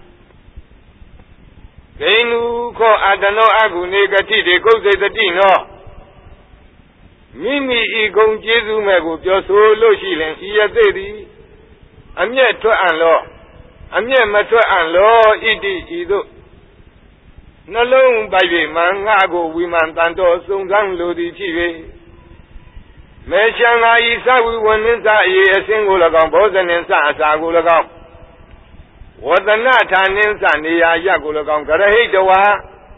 Speaker 1: ဂိနုခောအတနောအကုနေကတိတေကုသိတတိနောမိမိဤဂုံကျေးဇူးမဲ့ကိုပြောဆိုလို့ရှိရင်ဤယသိသည်အမျက်ထွက်အံ့လောအမျက်မထွက်အံ့လောဣတိဤသို့နှလုံးပိုက်၍မငါကိုဝိမာန်တန်တော်စုံစမ်းလိုသည်ဖြစ်၍မေရှံငါဤသဝိဝဏိသအေအစဉ်ကို၎င်းဘောဇနင်စအစာကို၎င်းဝတ္တနာဌာနင်းစနေရာရကို၎င်းကရဟိတဝါ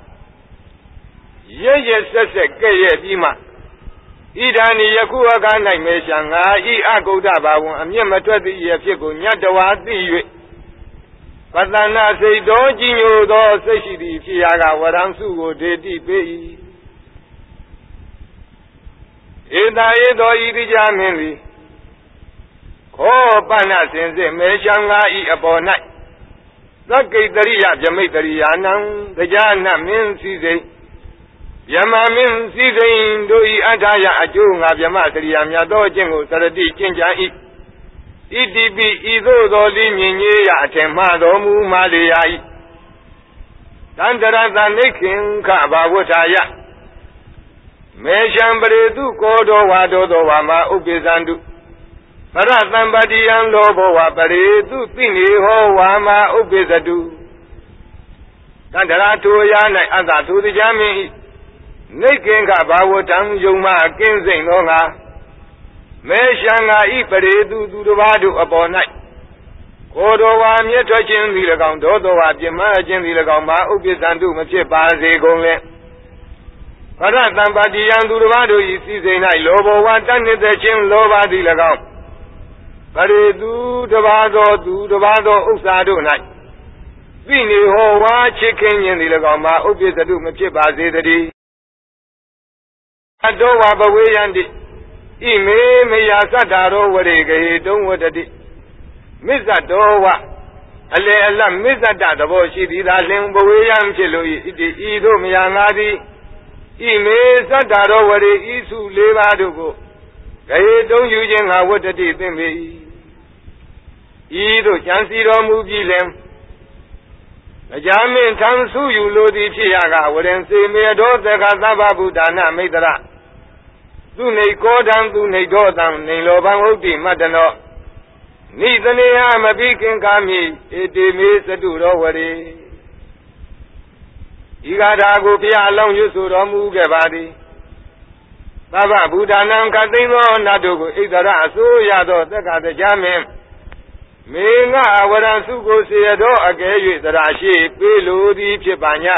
Speaker 1: ရရဆက်ဆက်ကဲ့ရဲ့ပြီးမှဣဒာနိယခုအခါ၌မေရှံငါဤအကုဒ္ဒဘာဝံအမျက်မထွက်သည့်ရဖြစ်ကိုညတဝါသိ၍ပတ္တနာစိတ်တော်ကြီးညိုသောစိတ်ရှိသည်ဖြစ်ရာကဝရံစုကိုဒေတိပေ၏ဧတာဧသောဤတိကြမင်းသည်ခောပဏစင်စစ်မေရှံငါဤအပေါ်၌သက္ကိတရိယဗြမိတရိယာနံတရားနမင်းစည်းစိမ်ဗြဟ္မာမင်းစည်းစိမ်တို့ဤအထာယအကျိုးငါဗြဟ္မစရိယာမြတ်သောအကျင့်ကိုသရတိကျင့်ကြံ၏ဣတိပိဤသို့သောလိမြင်ကြီးရအထင်မှတော်မူမှလေရ၏တန္တရသနိခင်ခဘာဝဋ္ဌာယမေရှံပရိတုကောတော်ဝါတော်တော်ဝါမှာဥပ္ပိသန္တုပရသံပတိယံလောဘောဝပရိတုသိနေဟောဝါမှာဥပ္ပိသတုတန္တရာထိုရာ၌အတ္တသူတရားမင်း၏နိခင်ခဘာဝဋ္ဌံယုံမှကင်းစိမ့်သောငါမေရှံငါဤပရိတုသူတစ်ပါးတို့အပေါ်၌ကိုတော်ဝါမြတ်ထွက်ခြင်းသည်၎င်းဒေါတော်ဝါပြမခြင်းသည်၎င်းမှာဥပ္ပိသန္တုမဖြစ်ပါစေကုန်လေပရသံပတိယံသူတစ်ပါးတို့ဤစည်းစိမ်၌လောဘောဝါတတ်နေတဲ့ခြင်းလောဘသည်၎င်းပရိသူတစ်ပါးသောသူတစ်ပါးသောဥစ္စာတို့၌သိနေဟောဝါချစ်ခင်ခြင်းသည်၎င်းမှာဥပ္ပိသတုမဖြစ်ပါစေတည်းအတောဝါဘဝေယံတိဣမေမယာသတ္တာရောဝရေကေတုံဝတ္တိမစ္ဆတောဝအလေအလတ်မစ္ဆတသဘောရှိသည်သာလင်ဘဝေယံဖြစ်လို့ဤတို့မယာငါသည်ဣမေသတ္တာရောဝရေဤစုလေးပါးတို့ကိုကေတုံယူခြင်းငါဝတ္တိသင်ပေ၏ဤတို့ကြံစီတော်မူပြီးလင်အကြမင်းထံစုယူလိုသည်ဖြစ်ရကဝရင်စေမေတော်သက္ကသဗ္ဗဗုဒ္ဓနာမိတ္တရသူနေကောတံသူနေတော်တံနေလောဘံဟုတ်တိမတ္တနောနိသနေယမပိခင်ကာမိဧတေမေသတုရောဝရေဤဂါထာကိုဘုရားအလောင်းရွတ်ဆိုတော်မူခဲ့ပါသည်သဗ္ဗဗုဒ္ဓနာခသိန်းသောနတ်တို့ကိုဣဒရအစိုးရသောသက္ကတရားမင်းမေငါဝရစုကိုစေရတော်အကဲ၍သရာရှိပေးလိုသည်ဖြစ်ပါ냐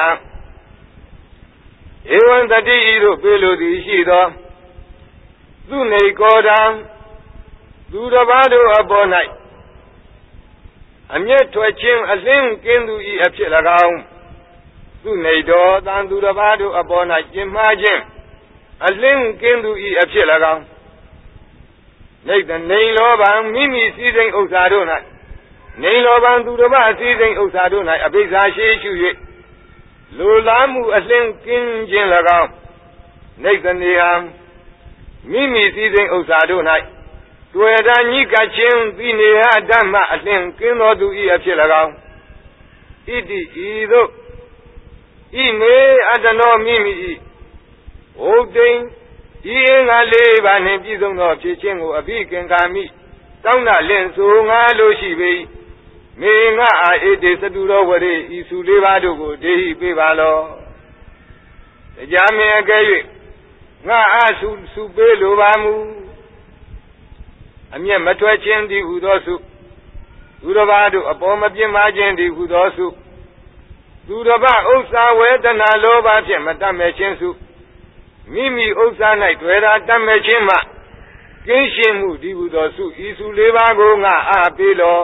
Speaker 1: ဧဝံတတိဤတို့ပေးလိုသည်ရှိသောသူနေကောတံသူတစ်ပါးတို့အပေါ်၌အမျက်ထွက်ခြင်းအလင်းကင်းသူဤအဖြစ်၎င်းသူနေတော်တန်သူတစ်ပါးတို့အပေါ်၌ကျင်မှားခြင်းအလင်းကင်းသူဤအဖြစ်၎င်းနေတနေလောဘံမိမိစည်းစိမ်ဥစ္စာတို့၌နေလောဘံသူတစ်ပါးစည်းစိမ်ဥစ္စာတို့၌အဘိဓါရှိရှု၍လိုလားမှုအလင်းကင်းခြင်း၎င်းနေတနေဟံမိမိစည်းစိမ်ဥစ္စာတို့၌တွေ့တာညိကချင်းသိနေဟဓမ္မအလင်းကင်းသောသူဤအဖြစ်၎င်းဣတိဤသို့ဣမေအတ္တနောမိမိဤဟုတ်တိန်ဤအင်္ဂါလေးပါးနှင့်ပြည့်စုံသောဖြစ်ခြင်းကိုအဘိကင်္ကာမိတောင်းတလင့်ဆိုငါလိုရှိပေမေငါအာဧတေသတုရောဝရေဤစုလေးပါးတို့ကိုဒေဟိပေးပါလောတရားမင်းအကဲ၍ငါအားစုပေးလိုပါမူအမျက်မထွက်ခြင်းသည်ဟူသောစုသူတစ်ပါးတို့အပေါ်မပြင်းမခြင်းသည်ဟူသောစုသူတစ်ပါးဥစ္စာဝေဒနာလောဘဖြင့်မတတ်မဲ့ခြင်းစုမိမိဥစ္စာ၌တွေ့တာတတ်မဲ့ခြင်းမှကင်းရှင်းမှုဒီဟူသောစုဤစုလေးပါးကိုငါအားပေးလော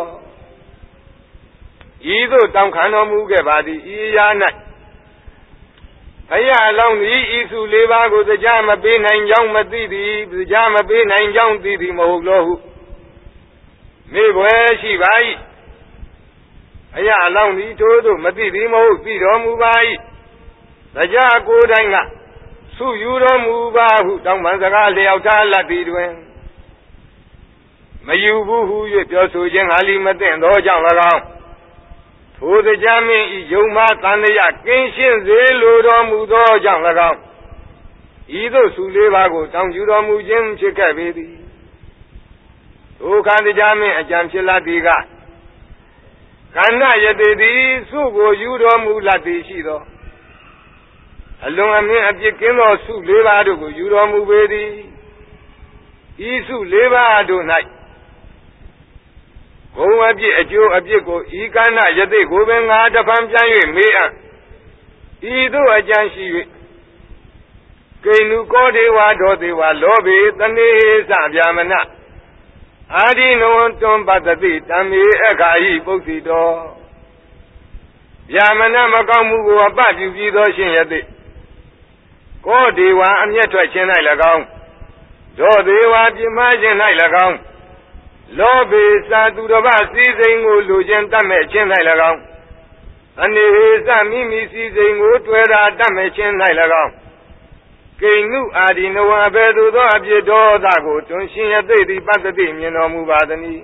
Speaker 1: ဤသို့တောင်းခံတော်မူခဲ့ပါသည်ဤရာ၌ဘုရားအလောင်းသည်ဤစုလေးပါးကိုတရားမပေးနိုင်ကြောင်းမသိသည်တရားမပေးနိုင်ကြောင်းသိသည်မဟုတ်လောဟုမေဘွယ်ရှိပါ၏ဘုရားအလောင်းသည်ထိုသို့မသိသည်မဟုတ်သိတော်မူပါ၏တရားကိုယ်တိုင်ကစုယူတော်မူပါဟုတောင်းပန်စကားလျောက်ထားလတ်သည်တွင်မယူဘူးဟု၍ပြောဆိုခြင်းဟာလီမသိသောကြောင့်၎င်းထိုတရားမင်းဤယုံမှသံဃာကင်းရှင်းစေလိုတော်မူသောကြောင့်၎င်းဤသို့စုလေးပါးကိုတောင်းယူတော်မူခြင်းဖြစ်ခဲ့ပေသည်ထိုခန္တရားမင်းအကြံဖြစ်လာသည်ကကန္နယတိသည်စုကိုယူတော်မူလတ်သည်ရှိသောအလွန်အမင်းအပြစ်ကင်းသောစုလေးပါးတို့ကိုယူတော်မူပေသည်ဤစုလေးပါးတို့၌ဘုံအပြစ်အကျိုးအပြစ်ကိုဤကန္နယတိကိုပင်ငါတဖန်ပြန်၍မေးအံ့ဤသို့အကြံရှိ၍ကိဏုကောဒေဝဒောဒေဝလောဘေသနေသဗျာမနအာဒီနဝံတွန်ပတ္တိတံမေအခါဟိပု္ပ္ပိတောဗျာမနမကောင်းမှုကိုအပပြုပြီးသောရှင်ယတိကောဒေဝအမျက်ထွက်ခြင်း၌၎င်းဒောဒေဝပြမခြင်း၌၎င်းလောဘေသာသူတော်ဘာစည်းစိမ်ကိုလူချင်းတတ်မဲ့ချင်း၌၎င်းအနေစမိမိစည်းစိမ်ကိုတွေ့တာတတ်မဲ့ချင်း၌၎င်းကိဉ္နုအာဒီနဝဘယ်သို့သောအပြစ်ဒေါသကိုတွင်ရှင်ရသိသည်ပတ္တိမြင်တော်မူပါသနည်း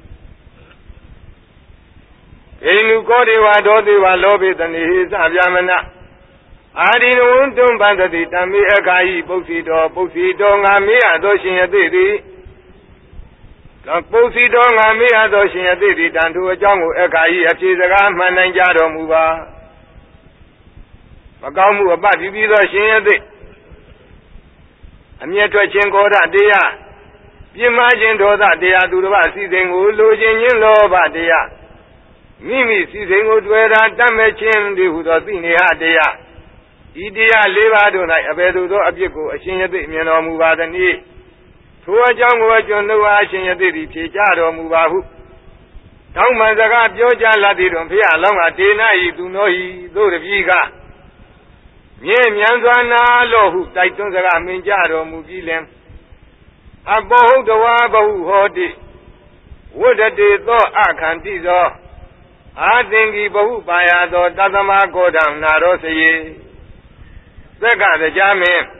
Speaker 1: ကိဉ္နုကောဒေဝဒောဒေဝလောဘေတနေဟိသဗျာမနအာဒီနဝံတွင်ပတ္တိတမေအခါဤပုစီတော်ငါမေးရသောရှင်ရသိသည်ပုစီတော်ငါမေးရသောရှင်ရသိသည်တန်ထိုအကြောင်းကိုအခါဤအဖြေစကားမှန်နိုင်ကြတော်မူပါမကောင်းမှုအပပြပြီးသောရှင်ရသိအမျက်ထွက်ခြင်းကောဓတရားပြင်းမာခြင်းဒေါသတရားသူတစ်ပါးစီစဉ်ကိုလိုချင်ခြင်းလောဘတရားမိမိစီစဉ်ကိုတွေ့တာတတ်မဲ့ခြင်းဒီဟုသောသိနေဟတရားဤတရား၄ပါးတို့၌အဘယ်သို့သောအပြစ်ကိုအရှင်ယသိမြင်တော်မူပါသနည်းထိုအကြောင်းကိုကျွန်ုပ်အားအရှင်ယသိသည်ဖြေကြတော်မူပါဟုတောင်းပန်စကားပြောကြားလာသည်တွင်ဖျားလောင်းကဒေနာဤသူနောဤသို့တပြီကမြဲမြံစွာနာလို့ဟုတိုက်တွန်းစကားမင်ကြတော်မူပြီးလင်အဘောဟုတ်တဝါဘဟုဟောတိဝဋ္ဌတေသောအခန္တိသောအာသင်္ကိဘဟုပါယသောတသမကောဒံနာရောစယေသက္ကတရားမင်း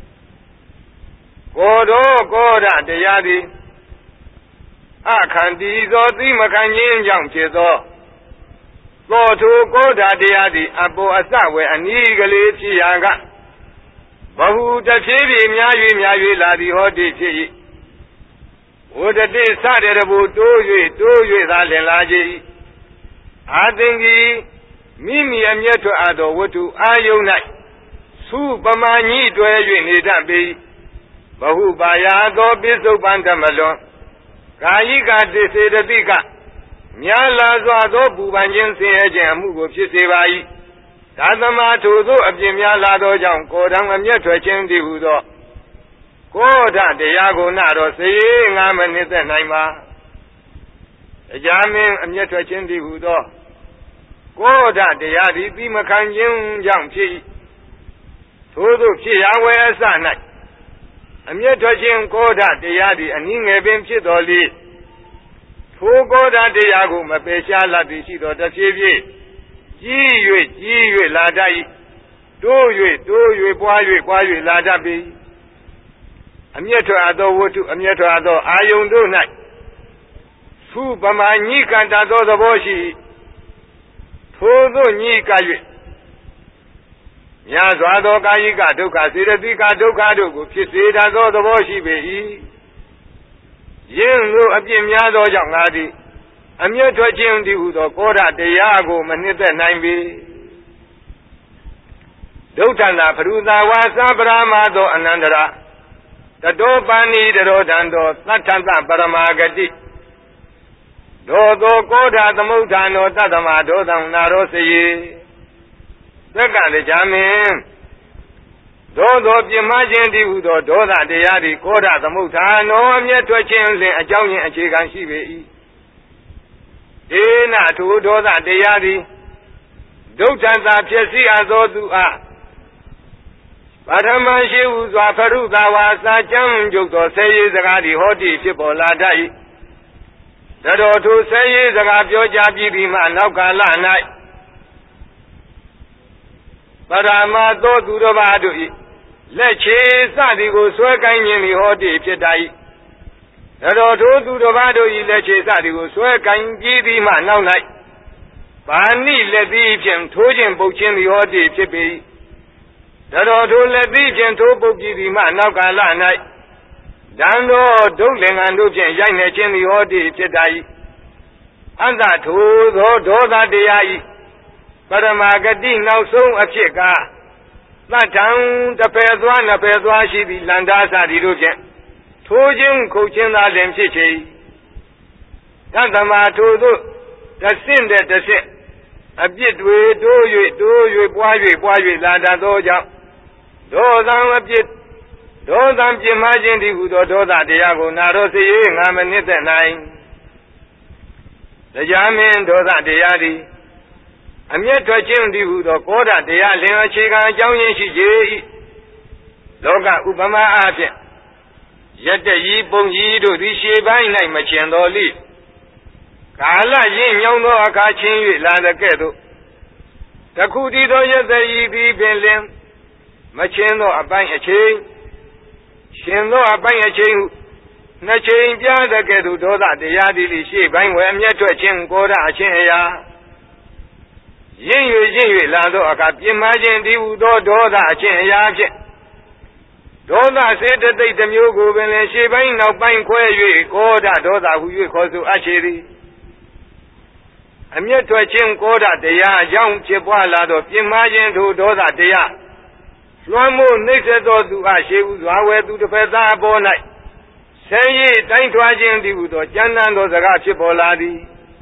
Speaker 1: ကိုတော်ကောဒတရားသည်အခန္တိသောသိမခံခြင်းကြောင့်ဖြစ်သောသောထိုကောဒတရားသည်အပေါ်အစဝဲအနီးကလေးဖြစ်ရာကဘဟုတဖြည်းဖြည်းများ၍လာသည်ဟောတိဖြစ်၏ဝဋ္ဌတိစတဲ့တဘူတိုး၍သာလင်လာကြ၏အာသင်္ကိမိမိအမျက်ထွက်အပ်သောဝတ္ထုအာယုန်၌သုပမာညိတွယ်၍နေတတ်ပေ၏ဘဟုပါယသောပိစုပန်ဓမ္မလွန်ကာယိကတိစေတတိကများလာစွာသောပူပန်ခြင်းဆင်းရဲခြင်းအမှုကိုဖြစ်စေပါ၏သာသမထိုသို့အပြစ်များလာသောကြောင့်ကိုယ်တော်အမျက်ထွက်ခြင်းတည်းဟုသောကောဓတရားကိုနာတော်စေငါမနစ်သက်နိုင်ပါတရားမင်းအမျက်ထွက်ခြင်းတည်းဟုသောကောဓတရားသည်ပြီးမခံခြင်းကြောင့်ဖြစ်၏ထို့သို့ဖြစ်ရာဝဲအစ၌အမျက်ထွက်ခြင်းကောဓတရားသည်အနည်းငယ်ပင်ဖြစ်တော်လေထိုကောဓတရားကိုမပယ်ရှားလာသည်ရှိသောတဖြည်းဖြည်းကြီး၍လာတတ်၏တိုး၍ပွား၍လာတတ်ပြီအမျက်ထွက်အပ်သောဝတ္ထုအမျက်ထွက်အပ်သောအာယုန်တို့၌သုပမာညိကံတသောသဘောရှိထိုသို့ညိက၍များစွာသောကာယိကဒုက္ခစေတသိကဒုက္ခတို့ကိုဖြစ်စေတတ်သောသဘောရှိပေ၏ယင်းတို့အပြစ်များသောကြောင့်ငါသည်အမျက်ထွက်ခြင်းတည်းဟုသောကောဓတရားကိုမနှစ်သက်နိုင်ပေဒုဋ္ဌနာပရုသာဝါသပရမသောအနန္တရာတတောပဏိတရောဒံသောသတ္ထံသပရမဂတိဒောသောကောဓသမုဋ္ဌာနောတတမဒောသံနာရောစယေသက္ကတရားမင်းဒောသောပြမခြင်းတည်းဟုသောဒေါသတရားသည်ကောဓသမုဋ္ဌာနောအမျက်ထွက်ခြင်းလင်အကြောင်းရင်းအခြေခံရှိပေ၏ဒေနထိုဒေါသတရားသည်ဒုဋ္ဌသာဖြစ်စီအပ်သောသူအားပထမရှိဟုစွာဖရုသာဝါစာကျမ်းကျုပ်သောဆဲရေးစကားသည်ဟောတိဖြစ်ပေါ်လာတတ်၏တတော်ထိုဆဲရေးစကားပြောကြားပြီးပြီးမှနောက်ကာလ၌ပရမသောသူတော်ဘာတို့၏လက်ချေစသည်ကိုဆွဲကိုင်းခြင်းသည်ဟောတိဖြစ်တတ်၏တတော်ထိုသူတော်ဘာတို့၏လက်ချေစသည်ကိုဆွဲကိုင်းပြီးပြီးမှနောက်၌ပါဏိလက်သည်ဖြင့်ထိုးခြင်းပုတ်ခြင်းသည်ဟောတိဖြစ်ပေ၏တတော်ထိုလက်သည်ဖြင့်ထိုးပုတ်ပြီးပြီးမှနောက်ကာလ၌ဒံတော်ဒုလင်္ကံတို့ဖြင့်ရိုက်နှက်ခြင်းသည်ဟောတိဖြစ်တတ်၏အတ္တထိုသောဒေါသတရား၏ပရမဂတိနောက်ဆုံးအဖြစ်ကသတ္ထံတပယ်သွားနှစ်ပယ်သွားရှိသည့်လန္တာစသည်တို့ဖြင့်ထိုးခြင်းခုတ်ခြင်းသာလင်ဖြစ်ချေတသမထိုသို့တဆင့်တဲ့တဆင့်အပြစ်တွေတိုး၍ပွား၍လာတတ်သောကြောင့်ဒေါသံပြင်းမှခြင်းတည်းဟုသောဒေါသတရားကိုနာရောစေငါမနစ်သက်နိုင်တရားမင်းဒေါသတရားသည်အမျက်ထွက်ခြင်းတည်းဟုသောကောဓတရားလင်အခြေခံအကြောင်းရင်းရှိ၏လောကဥပမာအားဖြင့် yet the ye bong ye do the shape by night machendoli. Kala yin young no akachin la the kedo. The kudido yet the ye be belim. Machendo a bang a chain. Shendo a bang a chain. Na chain the kedo do that the yadi shape by when yet to a chin go a chin ya. Yin lando a cap imagine the udo do that a chin ya. Doda said that they the mugo and she bang now bang quay, Goda, Doda, who you call to Achiri. I'm yet to a chin Goda, the ya, young Chipwalado, imagine to Doda, the ya. Swamo next door to Ashi, who are to the Pesa Bonai. Say ye, time to Ajin the Udo, Janando the Gachipoladi.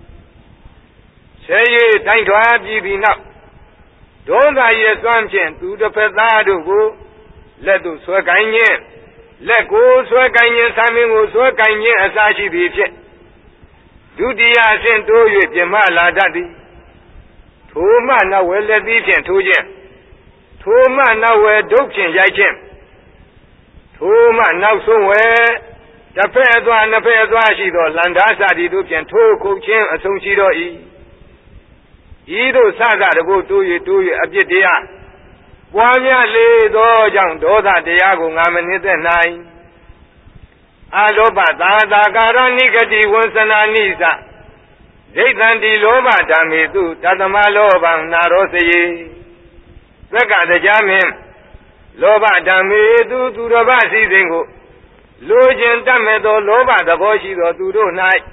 Speaker 1: Say ye, time to have you now. Doda ye swamchin to the Pesado go. Let us work again. Let go work again. Something was work again as I see the jet. Do the ascent to you, Jamala Daddy. 2 man now will let these and 2 yen. 2 man now were dogs and yajim. 2 man now somewhere. The fair one, the fair washido, Landasa, the Duke and 2 coaching and some chido e. Either Saga go to you, a bit there. Wanya le do jang do da dia go ngamen the nine. Aloba da garani gadi wansana nisa. Zaitan di loba damitu tatama loba naroseye. Saka the jamin. Loba damitu to the basi zingo. Lojin damedo loba the boshi do to do night.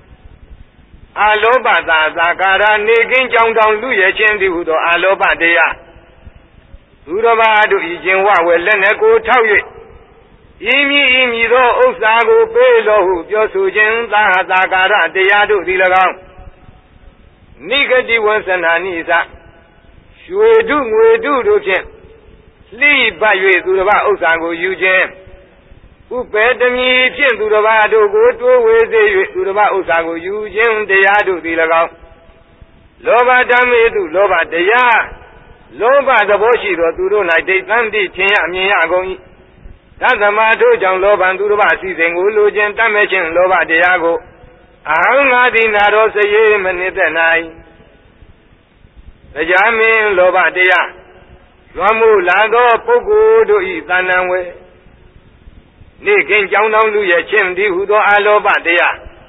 Speaker 1: Aloba da gara negin jang down luye chendi udo aloba dea. Uraba do Ijin wa will let go tell you. Imi do Osago Pelo, Josujin, Zagara, de Yadu Dilagam. Nigadi once and Anisa. We do, Jim. Sleep by you to the Osago, Eugene. Who bed the me, Jim to the Vado, go to where to the Osago, Eugene, de Yadu Dilagam. Loba Dame, Loba de Ya. Loba the Boshi or Duro night, they Sandy, Tia, Miago. That's a matter, John Loba and Duba season, Ulujan, Tamachin, Loba Diago. Ahanga Rose Yemen in the night. The Yamin Loba Dia. Ramu Lado, Pogo, do Itanaway. Nick and John Luya Chimdi, who do Aloba Dia.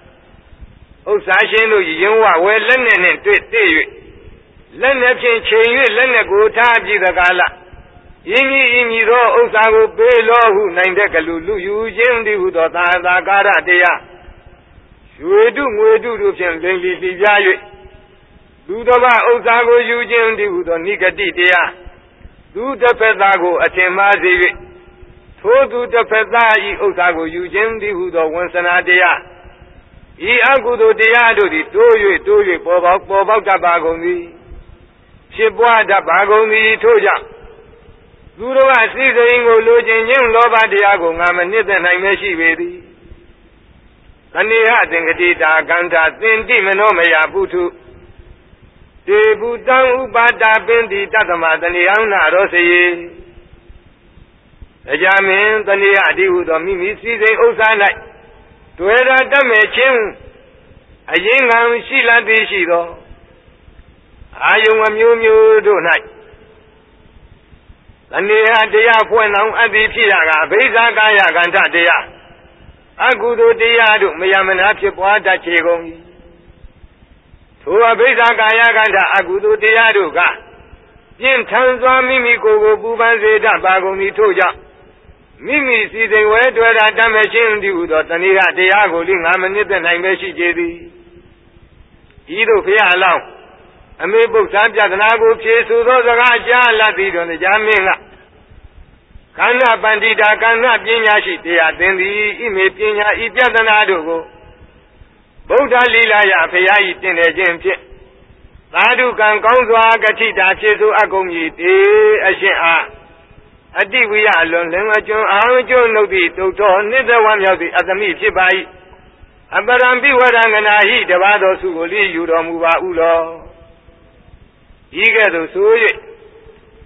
Speaker 1: O Sashin, you are well learning and Let the change, let the go taji the gala. Imi ro Osago Belo, who named the Galulu, you Jim the Udota, the Gara dea. We do Russian, then the Yayu. Dudova Osago, you Jim the Udonica dea. Do the Pedago, a Temazi. To the Pedai Osago, you Jim the Udo once an idea. He agudo deado, do you, Boba Tabago. Shibwada Bagoni Toja. Guru season go lodging young Loba Diago, Namanit and I meshi ready. Kania Dingata Ganta, then Dimenomea Butu. De Budan Ubada Bendi Tatama, the Niana Rose. The Jamin, the Niadi, the Mimi season Osana. To Era Damachin. A young Shila Dishido. Ayung Amu do night. The near dea point on the Piaga, Beza Gaya Ganta dea. Agudo dea do Mayaman Apchipwata Chegong. To a Beza Gaya Ganta, Agudo dea do ga. Jim Tanzwa Mimi Gogo Buban Zeta Bagoni Toja. Mimi see they were to a damaging dude or Tania Diago Lingamanit and I meshi Jedi. Ido Pia along. A me book subject and I go chase to those Raja Lati on the Jamila. Kana Bandita, Kana Pinashi, they are then the image Pina, Ipiadanado. Boda Lila Payai in a gem. Nadu can go to Agatita, Chesu Agomi, Asha. A we are alone, Arjo Nobi, Doctor, neither one of the other me, Chibai. Abarambi Warangana, he, the Vados who will leave you to Muba Ulo. Eager to sue it.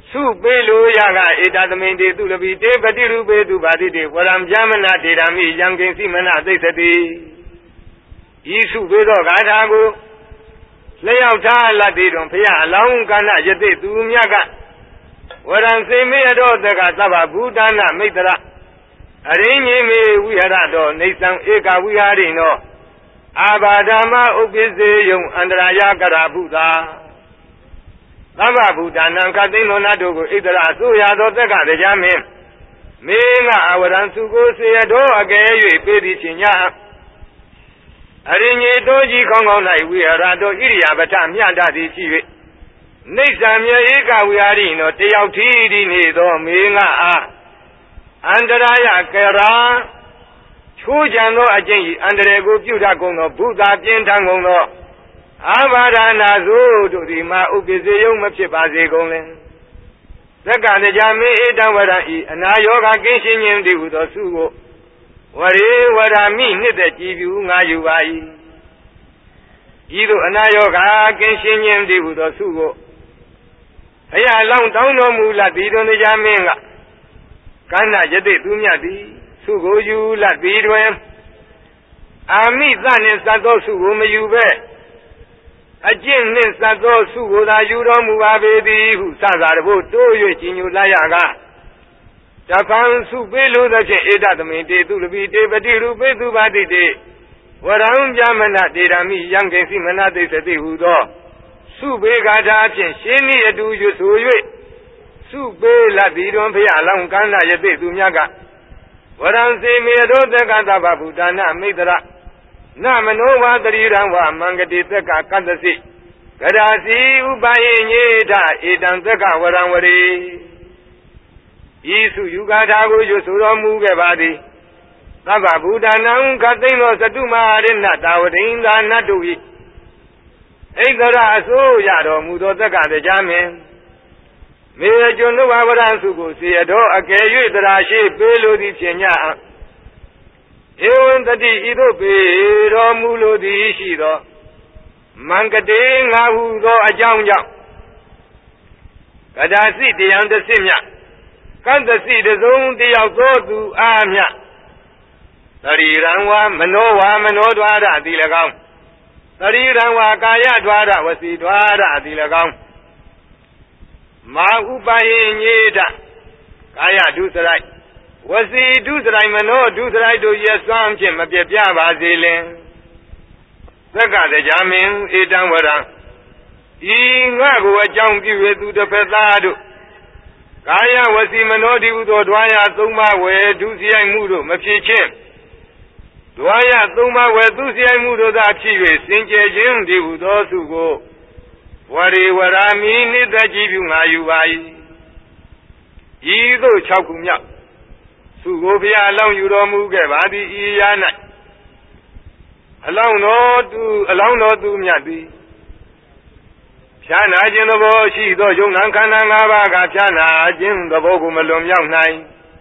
Speaker 1: စုပေးလို့ရကဧတသမင်တေသူလပိတေပတိရုပေသူပါတိတေဝရံဗျမနာဒေဓာမိယံကိဉ္စီမနသိသတိဤစုပေးသောဂါထာကိုလျှောက်ထားလတ်သေးတွင်ဖျားအလောင်းကဏယတိသူမြတ်ကဝရံစေမေအတော်တကသဗ္ဗဗုဒ္ဓနာမိတ္တရအရင်းကြီးမေဝိဟရတော်နေသံဧကဝိဟာရိနောအာဘာဓမ္မဥပ္ပစေယုံအန္တရာယကရာဘုသာသဗ္ဗဗုဒ္ဓနာခသိန်းသောနတ်တို့ကိုဣတရအစိုးရသောတက္ကတရားမင်းမင်းကအဝရံစုကိုစေရတော်အကယ်၍ပေသည်ချင်းညာအရင်းကြီးတိုးကြီးကောင်းကောင်း၌ဝိဟရတော်ဣရိယာပဋ္ဌမြတ်တသည်ရှိ၍နေသံမြေဧကဝိဟာရိနောတယောက်ထီးဒီနေသောမင်းကအားအန္တရာယကရာချိုးကြံသောအကျင့်ဤအန္တရာယ်ကိုပြုတတ်ကုန်သောဘုရားပြင်းထန်ကုန်သောအာဘာဒနာသို့တို့ဒီမှာဥပ္ပစေယုံမဖြစ်ပါစေကုန်လေသက္ကတရားမင်းဧတံဝရံဤအနာယောဂကင်းရှင်းခြင်းတည်းဟုသောစုကိုဝရေဝရမိနှစ်သက်ကြည်ပြုငါယူပါ၏ဤသို့အနာယောဂကင်းရှင်းခြင်းတည်းဟုသောစုကိုအရာလောင်းတောင်းတော်မူလတ်သည်တွင်တရားမင်းကကန္နာယတိသူမြတ်သည်စုကိုယူလတ်သည်တွင်အာမိသနှင့်သတ်သောစုကိုမယူပဲအကျင့်နှင့်သတ်သောစုကိုသာယူတော်မူပါပေသည်ဟုစသာတဘို့တိုး၍ကြီးညိုလိုက်ရကတဖန်စုပေးလို့သဖြင့်ဧတသမိန်တေသူလပိတေပတိရူပေသူပါတိတေဝရံဗျမနတေရမိယံကိဉ္စီမနသိသတိဟုသောစုပေးဂါထာဖြင့်ရှင်းဤအတူရွဆို၍စုပေးလတ်သည်တွင်ဖျားလောင်းကန္နာယတိသူမြတ်ကဝရံစေမေရောတက္ကသဗ္ဗဗုဒ္ဓနာမိတ္တရနမနောဝတရိရံဝမင်္ဂတိသက္ကကတ္တစိဂရာစီဥပယေညေထဧတံသက္ကဝရံဝရေဤစုယူဂါထာကိုရွဆိုတော်မူခဲ့ပါသည်သဗ္ဗဗုဒ္ဓနာခသိန်းသောသတုမဟာရဏတာဝတိန်သာနတ်တို့၏ဣဒရအစိုးရတော်မူသောသက္ကတရားမင်းမေကျွန်တို့ဝရံစုကိုစေရတော်အကယ်၍တရာရှိပေးလိုသည်ဖြင့်ညဧဝံတတိဤသို့ပေတော်မူလိုသည်ရှိသောမင်္ဂတေငါဟုသောအကြောင်းကြောင့်ကဒါစီတရားတစ်စစ်မြကန္တစီတစုံတယောက်သောသူအားမြသရိရံဝါမနောဝါမနောဒွါရသည်၎င်းသရိရံဝါကာယဒွါရဝစီဒွါရသည်၎င်းမာဥပယေညေထကာယဒုစရိုက်ဝစီဒုစရိုက်မနောဒုစရိုက်တို့ရဲ့စွမ်းဖြင့်မပြပြပါစေလင်သက္ကတရားမင်းဧတံဝရံဤငါကိုအကြောင်းပြု၍သူတစ်ဖက်သားတို့ကာယဝစီမနောဒီဟုသောဓွာယသုံးပါးဝယ်ဒုစရိုက်မှုတို့မဖြစ်ခြင်းဓွာယသုံးပါးဝယ်သူစရိုက်မှုတို့သာဖြစ်၍စင်ကြယ်ခြင်းဒီဟုသောစုကိုဝရေဝရာမိနိတကြည်ပြုငါယူပါ၏ဤသို့6ခုမြောက်စုကိုဘုရားအလောင်းယူတော်မူခဲ့ပါသည်ဤရာ၌အလောင်းတော်သူမြတ်သည်ဖြာနာခြင်းသဘောရှိသောယုံနာခန္ဓာ၅ပါးကဖြာနာခြင်းသဘောကိုမလွန်မြောက်နိုင်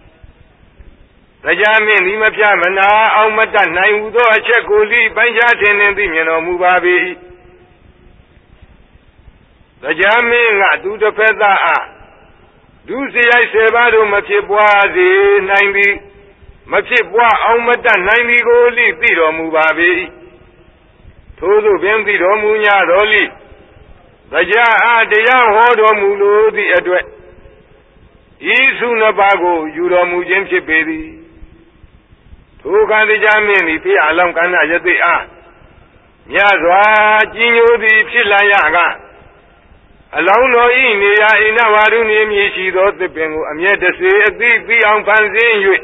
Speaker 1: တရားမင်းသည်မဖြာမနာအောင်မတတ်နိုင်ဟုသောအချက်ကိုလိပိုင်းခြားထင်သိမြင်တော်မူပါပေ၏တရားမင်းကသူတစ်ဖက်သားအားဒုစရိုက်10ပါးတို့မဖြစ်ပွားစေနိုင်သည်မဖြစ်ပွားအောင်မတတ်နိုင်သည်ကိုလိသိတော်မူပါပေ၏ထို့သို့ပင်သိတော်မူ냐တော်လိတရားအားတရားဟောတော်မူလိုသည့်အတွက်ဤစုနှစ်ပါးကိုယူတော်မူခြင်းဖြစ်ပေသည်ထိုကံတရားမင်းသည်ဖျားလောင်းကန္နာယသိအားမြတ်စွာကြီးညိုသည်ဖြစ်လာရကအလောင်းတော်ဤနေရာအိနဝါရုနေမြည်ရှိသောသစ်ပင်ကိုအမျက်တစေအသိပြီးအောင်ဖန်ဆင်း၍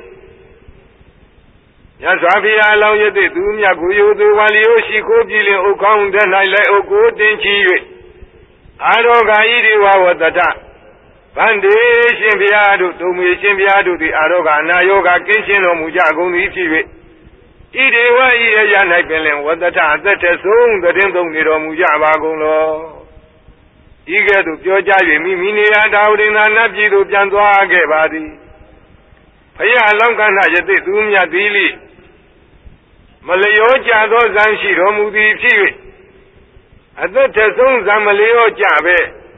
Speaker 1: မြတ်စွာဘုရားအလောင်းယသိသူမြတ်ကိုယူသူဝါလျိုရှိခိုးပြည်လင်ဥကောင်းတဲ့၌လည်းဥကိုတင်ချီ၍အာရောဂာဤဒီဝဝတ္တဗန္တေရှင်ဘုရားတို့တုံမေရှင်ဘုရားတို့သည်အာရောဂာအနာယောဂကင်းရှင်းတော်မူကြကုန်သည်ဖြစ်၍ဤဒီဝဤအရာ၌ပင်လင်ဝတ္တအသက်တဆုံးသတင်းသုံးနေတော်မူကြပါကုန်လောဤကဲ့သို့ပြောကြား၍မိနေရာတာဝတိန်သာနတ်ပြည်သို့ပြန်သွားခဲ့ပါသည်ဖယားလောင်းကန္နာယသိသူမြတ်သည်လိမလျောကြသောဇံရှိတော်မူသည်ဖြစ်၍အသက်ထဆုံးဇံမလျောကြပဲ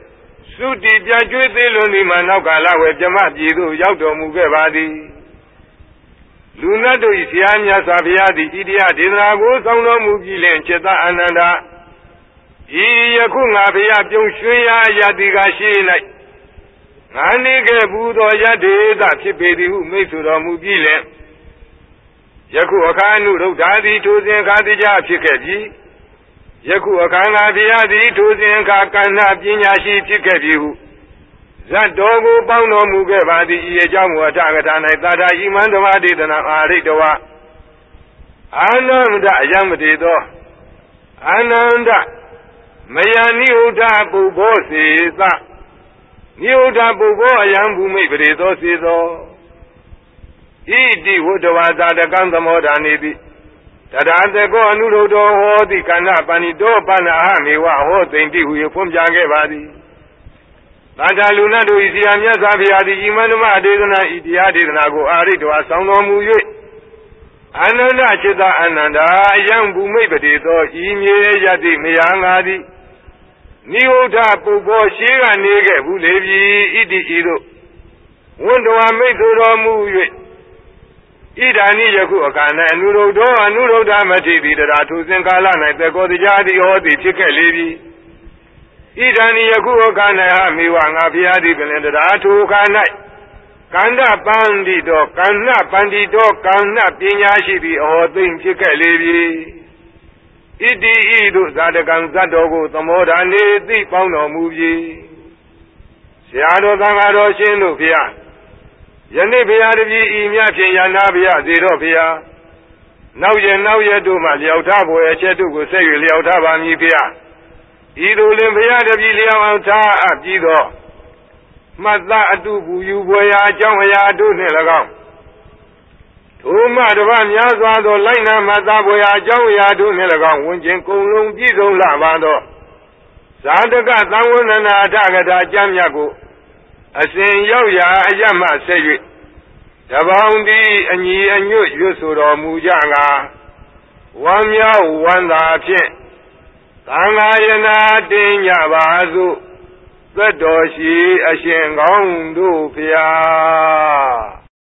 Speaker 1: သုတိပြကျွေးသေးလွန်ဒီမှာနောက်ကာလဝေပြမပြည်သို့ရောက်တော်မူခဲ့ပါသည်လူနတ်တို့၏ဆရာမြတ်စွာဘုရားသည်ဣတိယဒေသနာကိုဆောင်တော်မူပြီးလင်จิตအာနန္ဒာဤယခုငါဘုရားပြုံးရွှင်ရာယတိကရှိ၌ငါနေခဲ့ဘူးသောယတေသဖြစ်ပေသည်ဟုမိတ်ဆွတော်မူပြီးလင်ယခုအခါနုရုဒ္ဓာသည်ထိုစဉ်အခါတရားဖြစ်ခဲ့ပြီယခုအခါငါဘုရားသည်ထိုစဉ်အခါကန္နာပညာရှိဖြစ်ခဲ့ပြီဟုဇတ်တော်ကိုပေါင်းတော်မူခဲ့ပါသည်ဤအကြောင်းကိုအထကထာ၌သာထာဤမန္တမဒေသနာအာရိတဝအာနန္ဒအယမတေသောအာနန္ဒမယနိဟုဒပုဗ္ဗောစေသနိဟုဒပုဗ္ဗောအယံဘူမိပရေသောစေသောဣတိဝတ္တဝါသာတကံသမောဒာနေတိတထာတကောအနုရုဒ္ဓောဟောတိကန္နပဏိတောပဏာဟမေဝဟောသိမ့်တိဟုဖွင့်ပြခဲ့ပါသည်သာထာလူနတ်တို့၏ဆရာမြတ်စွာဘုရားသည်ဤမန္တမဒေသနာဤတရားဒေသနာကိုအာရိတဝါဆောင်တော်မူ၍အာနန္ဒจิตအာနန္ဒာအယံဘူမိပတိသောဤမြေယတိမယာငါသည်နိဟုဒပုဗ္ဗောရှိကနေခဲ့ဘူးလေပြီဣတိဤသို့ဝန္တဝမိတ်ဆိုတော်မူ၍ဣဒာနိယခုအခါ၌အနုရုဒ္ဓောအနုရုဒ္ဓမထေတိတရာသူစဉ်ကာလ၌သေကောတရားတိဟောသည်ဖြစ်ခဲ့လေပြီဣဒာနိယခုအခါ၌ဟာမိဝငါဘုရားသည်ပင်တရာသူအခါ၌ကန္နပန္တိတောကန္နပန္တိတောကန္နပညာရှိသည်အဟောသိမ့်ဖြစ်ခဲ့လေပြီဣတိဤသို့ဇာတကံဇတ်တော်ကိုသမောဒာနေသိပေါင်းတော်မူပြီဆရာတော်သံဃာတော်ရှင်တို့ဘုရားယနေ့ဘုရားတပည့်ဤမြဖြင့်ယန္နာဘုရားစေတော်ဘုရားနောက်ရတို့မှလျောက်ထားပေါ်အချက်တို့ကိုဆက်၍လျောက်ထားပါမည်ဘုရားဤသို့လင်ဘုရားတပည့်လျောက်အောင်ထားအပ်ပြီးတော့မှတ်သားအတုပူယူပွဲရာအကြောင်းအရာတို့နှင့်၎င်းထိုမှတပါးများစွာသောလိုက်နာမှတ်သားပွဲရာအကြောင်းအရာတို့နှင့်၎င်းဝิญဉ်ကုန်လုံးပြည့်စုံလာပါသောဇာတကသံဝန္ဒနာအထကထာကျမ်းမြတ်ကိုအစဉ်ရောက်ရာအရမှဆက်၍တပေါင်းဒီအညီအညွတ်ရွတ်ဆိုတော်မူကြငါဝမ်းမြောက်ဝမ်းသာဖြင့်သံဃာယနာတင်ကြပါစို့သက်တော်ရှိအရှင်ကောင်းတို့ဖျား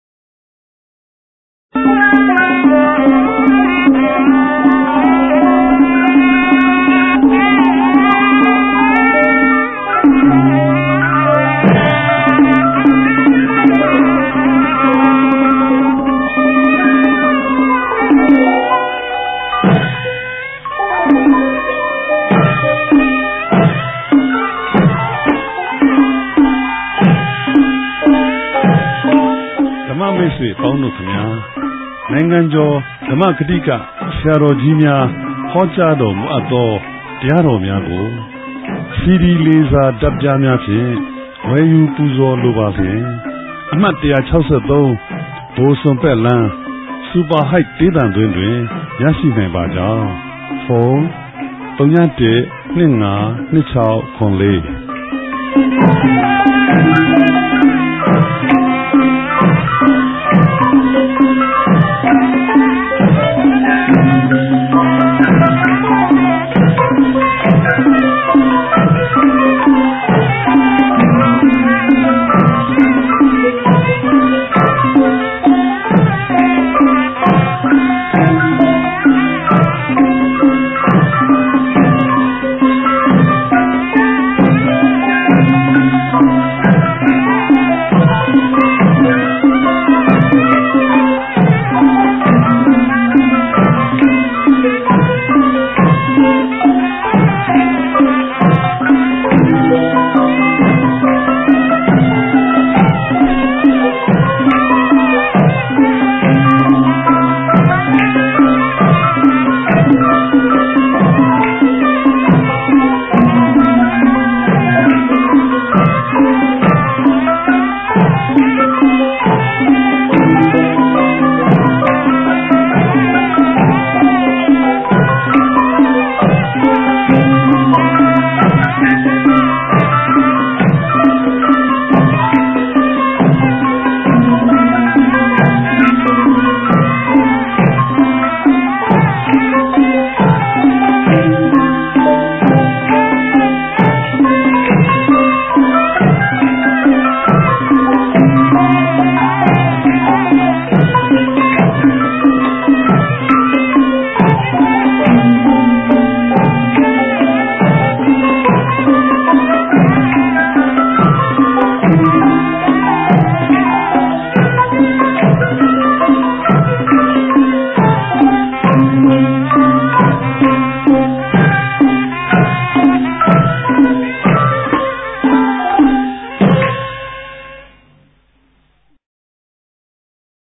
Speaker 2: မိတ်ဆွေပေါင်းတို့ခင်ဗျာနိုင်ငံကျော်ဓမ္မဂတိကဆရာတော်ကြီးများဟောကြားတော်မူအပ်သောတရားတော်များကိုစီဒီလေးစားတပ်ပြားများဖြင့်ဝယ်ယူပူဇော်လိုပါဖြင့်အမှတ်163ဘိုးစွန်ပက်လန်းစူပါဟိုက်ဒေသတွင်ရရှိနိုင်ပါကြောင်းဖုန်း3125264